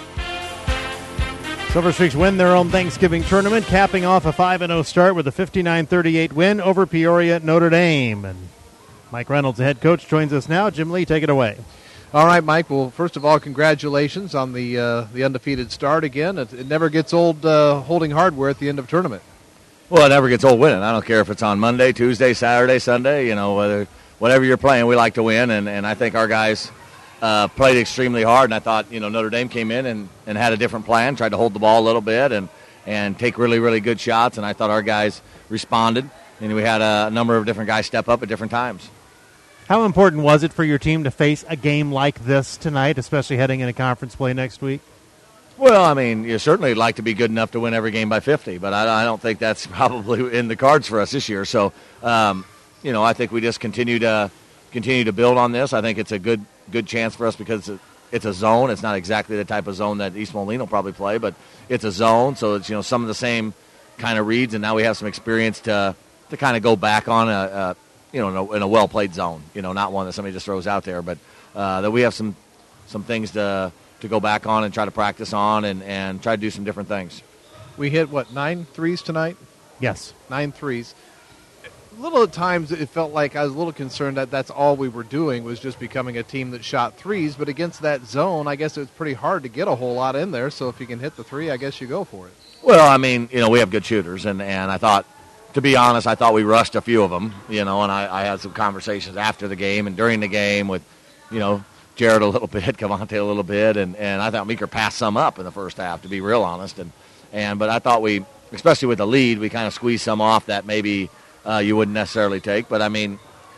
Silver Streaks win their own Thanksgiving tournament, capping off a five and oh start with a fifty-nine thirty-eight win over Peoria Notre Dame. And Mike Reynolds, the head coach, joins us now. Jim Lee, take it away. All right, Mike. Well, first of all, congratulations on the uh, the undefeated start again. It, it never gets old uh, holding hardware at the end of a tournament. Well, it never gets old winning. I don't care if it's on Monday, Tuesday, Saturday, Sunday. You know, whether whatever you're playing, we like to win, and, and I think our guys uh, played extremely hard. And I thought, you know, Notre Dame came in and, and had a different plan, tried to hold the ball a little bit and and take really, really good shots. And I thought our guys responded, and we had a number of different guys step up at different times. How important was it for your team to face a game like this tonight, especially heading into conference play next week? Well, I mean, you certainly like to be good enough to win every game by fifty, but I, I don't think that's probably in the cards for us this year. So, um, you know, I think we just continue to continue to build on this. I think it's a good good chance for us because it's a, it's a zone. It's not exactly the type of zone that East Moline will probably play, but it's a zone, so it's, you know, some of the same kind of reads, and now we have some experience to to kind of go back on a, a you know, in a, in a well-played zone, you know, not one that somebody just throws out there, but uh, that we have some some things to to go back on and try to practice on and, and try to do some different things. We hit, what, nine threes tonight? Yes. Nine threes. A little at times it felt like I was a little concerned that that's all we were doing was just becoming a team that shot threes, but against that zone, I guess it was pretty hard to get a whole lot in there, so if you can hit the three, I guess you go for it. Well, I mean, you know, we have good shooters, and, and I thought, to be honest, I thought we rushed a few of them, you know, and I, I had some conversations after the game and during the game with, you know, Jared a little bit, Cavante a little bit, and, and I thought Meeker passed some up in the first half, to be real honest. And, and But I thought we, especially with the lead, we kind of squeezed some off that maybe uh, you wouldn't necessarily take. But, I mean,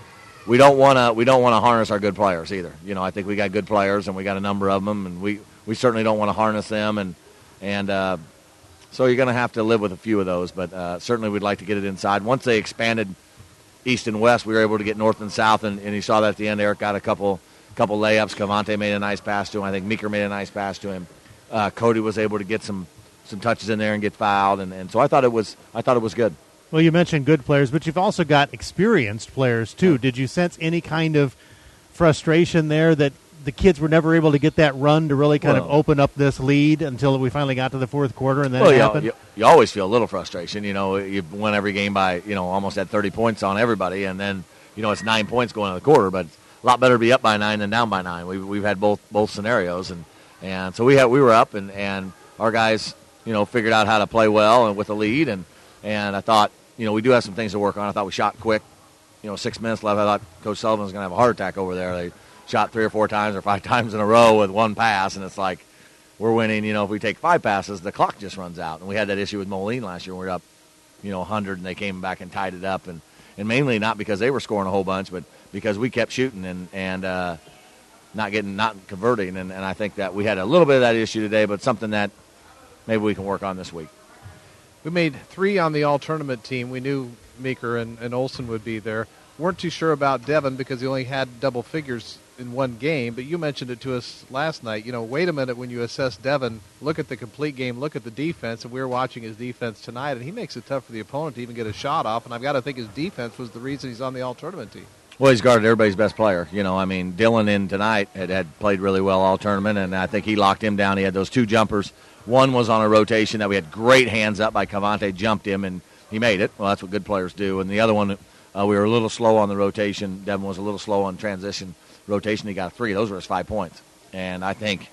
we don't want to we don't want to harness our good players either. You know, I think we got good players, and we got a number of them, and we, we certainly don't want to harness them. And, and uh, so you're going to have to live with a few of those, but uh, certainly we'd like to get it inside. Once they expanded east and west, we were able to get north and south, and, and you saw that at the end. Eric got a couple – couple layups. Cavante made a nice pass to him. I think Meeker made a nice pass to him. Uh, Cody was able to get some, some touches in there and get fouled, and, and so I thought it was I thought it was good. Well, you mentioned good players, but you've also got experienced players too. Yeah. Did you sense any kind of frustration there that the kids were never able to get that run to really kind well, of open up this lead until we finally got to the fourth quarter and then well, it you, happened? You, you always feel a little frustration. You know, you won every game by, you know, almost had thirty points on everybody, and then, you know, it's nine points going into the quarter, but a lot better to be up by nine than down by nine. We've we've had both both scenarios, and, and so we had we were up, and, and our guys, you know, figured out how to play well and with the lead, and and I thought, you know, we do have some things to work on. I thought we shot quick, you know, six minutes left. I thought Coach Sullivan was going to have a heart attack over there. They shot three or four times or five times in a row with one pass, and it's like we're winning. You know, if we take five passes, the clock just runs out, and we had that issue with Moline last year. We were up, you know, one hundred, and they came back and tied it up, and and mainly not because they were scoring a whole bunch, but because we kept shooting and and uh, not getting not converting, and, and I think that we had a little bit of that issue today, but something that maybe we can work on this week. We made three on the all-tournament team. We knew Meeker and, and Olsen would be there. Weren't too sure about Devin because he only had double figures in one game, but you mentioned it to us last night. You know, wait a minute when you assess Devin, look at the complete game, look at the defense, and we were watching his defense tonight, and he makes it tough for the opponent to even get a shot off, and I've got to think his defense was the reason he's on the all-tournament team. Well, he's guarded everybody's best player. You know, I mean, Dylan in tonight had, had played really well all tournament, and I think he locked him down. He had those two jumpers. One was on a rotation that we had great hands up by Cavante, jumped him, and he made it. Well, that's what good players do. And the other one, uh, we were a little slow on the rotation. Devin was a little slow on transition rotation. He got three. Those were his five points. And I think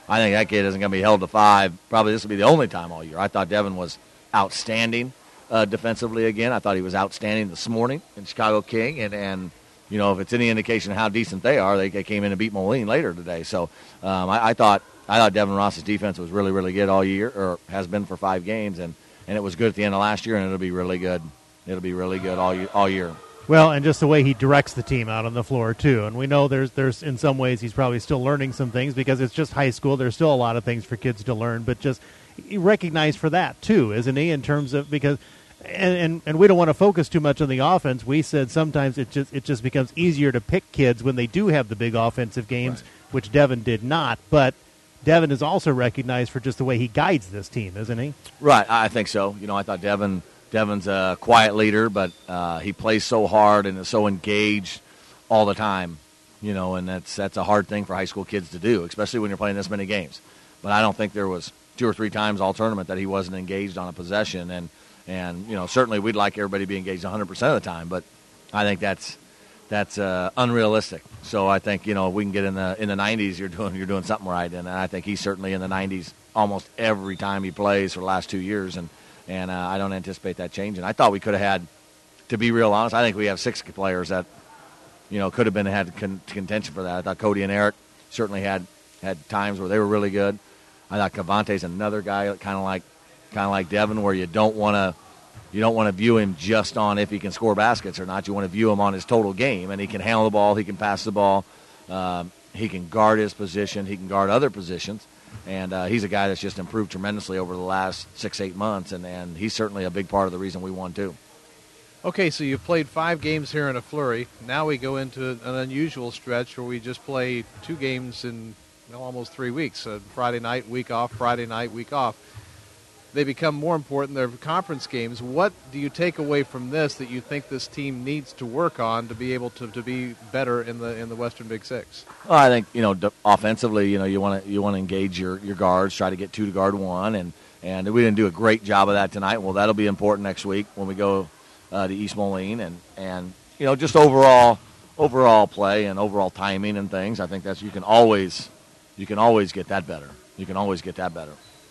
I think that kid isn't going to be held to five. Probably this will be the only time all year. I thought Devin was outstanding uh, defensively again. I thought he was outstanding this morning in Chicago King. And, and you know, if it's any indication of how decent they are, they, they came in and beat Moline later today. So um, I, I thought I thought Devin Ross's defense was really, really good all year, or has been for five games. And, and it was good at the end of last year, and it'll be really good. It'll be really good all year. All year. Well, and just the way he directs the team out on the floor, too. And we know there's, there's in some ways he's probably still learning some things because it's just high school. There's still a lot of things for kids to learn, but just recognized for that, too, isn't he, in terms of – because and, and, and we don't want to focus too much on the offense. We said sometimes it just, it just becomes easier to pick kids when they do have the big offensive games, right, which Devin did not. But Devin is also recognized for just the way he guides this team, isn't he? Right, I think so. You know, I thought Devin – Devin's a quiet leader, but uh, he plays so hard and is so engaged all the time, you know, and that's that's a hard thing for high school kids to do, especially when you're playing this many games. But I don't think there was two or three times all tournament that he wasn't engaged on a possession, and, and you know, certainly we'd like everybody to be engaged one hundred percent of the time, but I think that's that's uh, unrealistic. So I think, you know, if we can get in the in the nineties, you're doing you're doing something right, and I think he's certainly in the nineties almost every time he plays for the last two years, and And uh, I don't anticipate that changing. I thought we could have had, to be real honest, I think we have six players that, you know, could have been had con- contention for that. I thought Cody and Eric certainly had, had times where they were really good. I thought Cavante's another guy kind of like kind of like Devin, where you don't want to you don't want to view him just on if he can score baskets or not. You want to view him on his total game, and he can handle the ball, he can pass the ball, um, he can guard his position, he can guard other positions. And uh, he's a guy that's just improved tremendously over the last six, eight months, and, and he's certainly a big part of the reason we won, too. Okay, so you've played five games here in a flurry. Now we go into an unusual stretch where we just play two games in well, almost three weeks. Uh, Friday night, week off, Friday night, week off. They become more important. They're conference games. What do you take away from this that you think this team needs to work on to be able to, to be better in the in the Western Big Six? Well, I think, you know, d- offensively, you know, you want to you want to engage your, your guards, try to get two to guard one, and, and we didn't do a great job of that tonight. Well, that'll be important next week when we go uh, to East Moline, and, and you know, just overall overall play and overall timing and things. I think that's you can always you can always get that better. You can always get that better.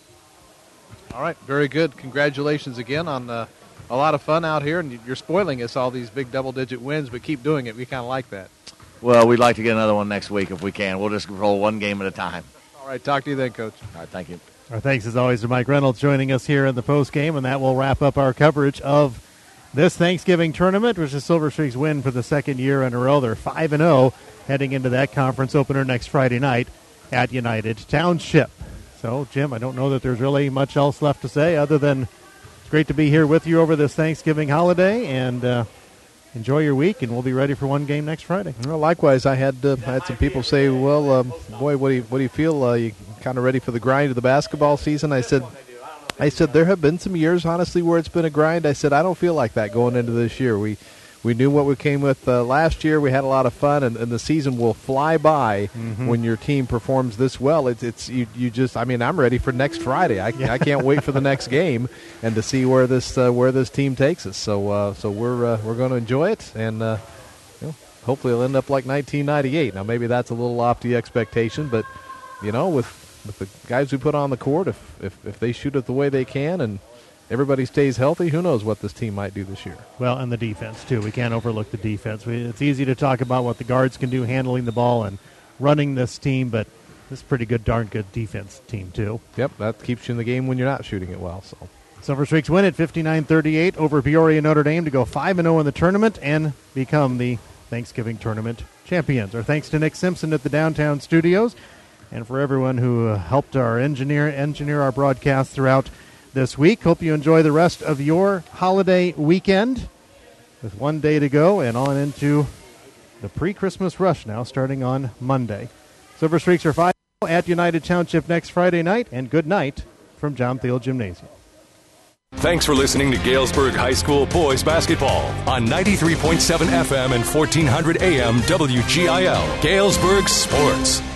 All right, very good. Congratulations again on uh, a lot of fun out here, and you're spoiling us all these big double-digit wins, but keep doing it. We kind of like that. Well, we'd like to get another one next week if we can. We'll just roll one game at a time. All right, talk to you then, Coach. All right, thank you. Our thanks, as always, to Mike Reynolds joining us here in the postgame, and that will wrap up our coverage of this Thanksgiving tournament, which is Silver Streak's win for the second year in a row. They're five and oh heading into that conference opener next Friday night at United Township. So, Jim, I don't know that there's really much else left to say other than it's great to be here with you over this Thanksgiving holiday, and uh, enjoy your week, and we'll be ready for one game next Friday. Well, likewise, I had uh, I had some people say, well, um, boy, what do you, what do you feel? Uh, you kind of ready for the grind of the basketball season? I said, I said there have been some years, honestly, where it's been a grind. I said, I don't feel like that going into this year. We We knew what we came with uh, last year. We had a lot of fun, and, and the season will fly by mm-hmm. when your team performs this well. It's it's you, you just. I mean, I'm ready for next Friday. I, yeah. I can't wait for the next game and to see where this uh, where this team takes us. So uh, so we're uh, we're going to enjoy it, and uh, you know, hopefully it'll end up like nineteen ninety-eight. Now maybe that's a little lofty expectation, but you know, with with the guys we put on the court, if if, if they shoot it the way they can and everybody stays healthy, who knows what this team might do this year. Well, and the defense, too. We can't overlook the defense. We, it's easy to talk about what the guards can do handling the ball and running this team, but this is a pretty good, darn good defense team, too. Yep, that keeps you in the game when you're not shooting it well. So, Silver Streaks win at fifty-nine thirty-eight over Peoria Notre Dame to go five and oh in the tournament and become the Thanksgiving tournament champions. Our thanks to Nick Simpson at the downtown studios, and for everyone who uh, helped our engineer engineer our broadcast throughout this week. Hope you enjoy the rest of your holiday weekend with one day to go and on into the pre-Christmas rush now starting on Monday. Silver Streaks are five at United Township next Friday night, and good night from John Thiel Gymnasium. Thanks for listening to Galesburg High School boys basketball on ninety-three point seven F M and fourteen hundred A M W G I L. Galesburg Sports.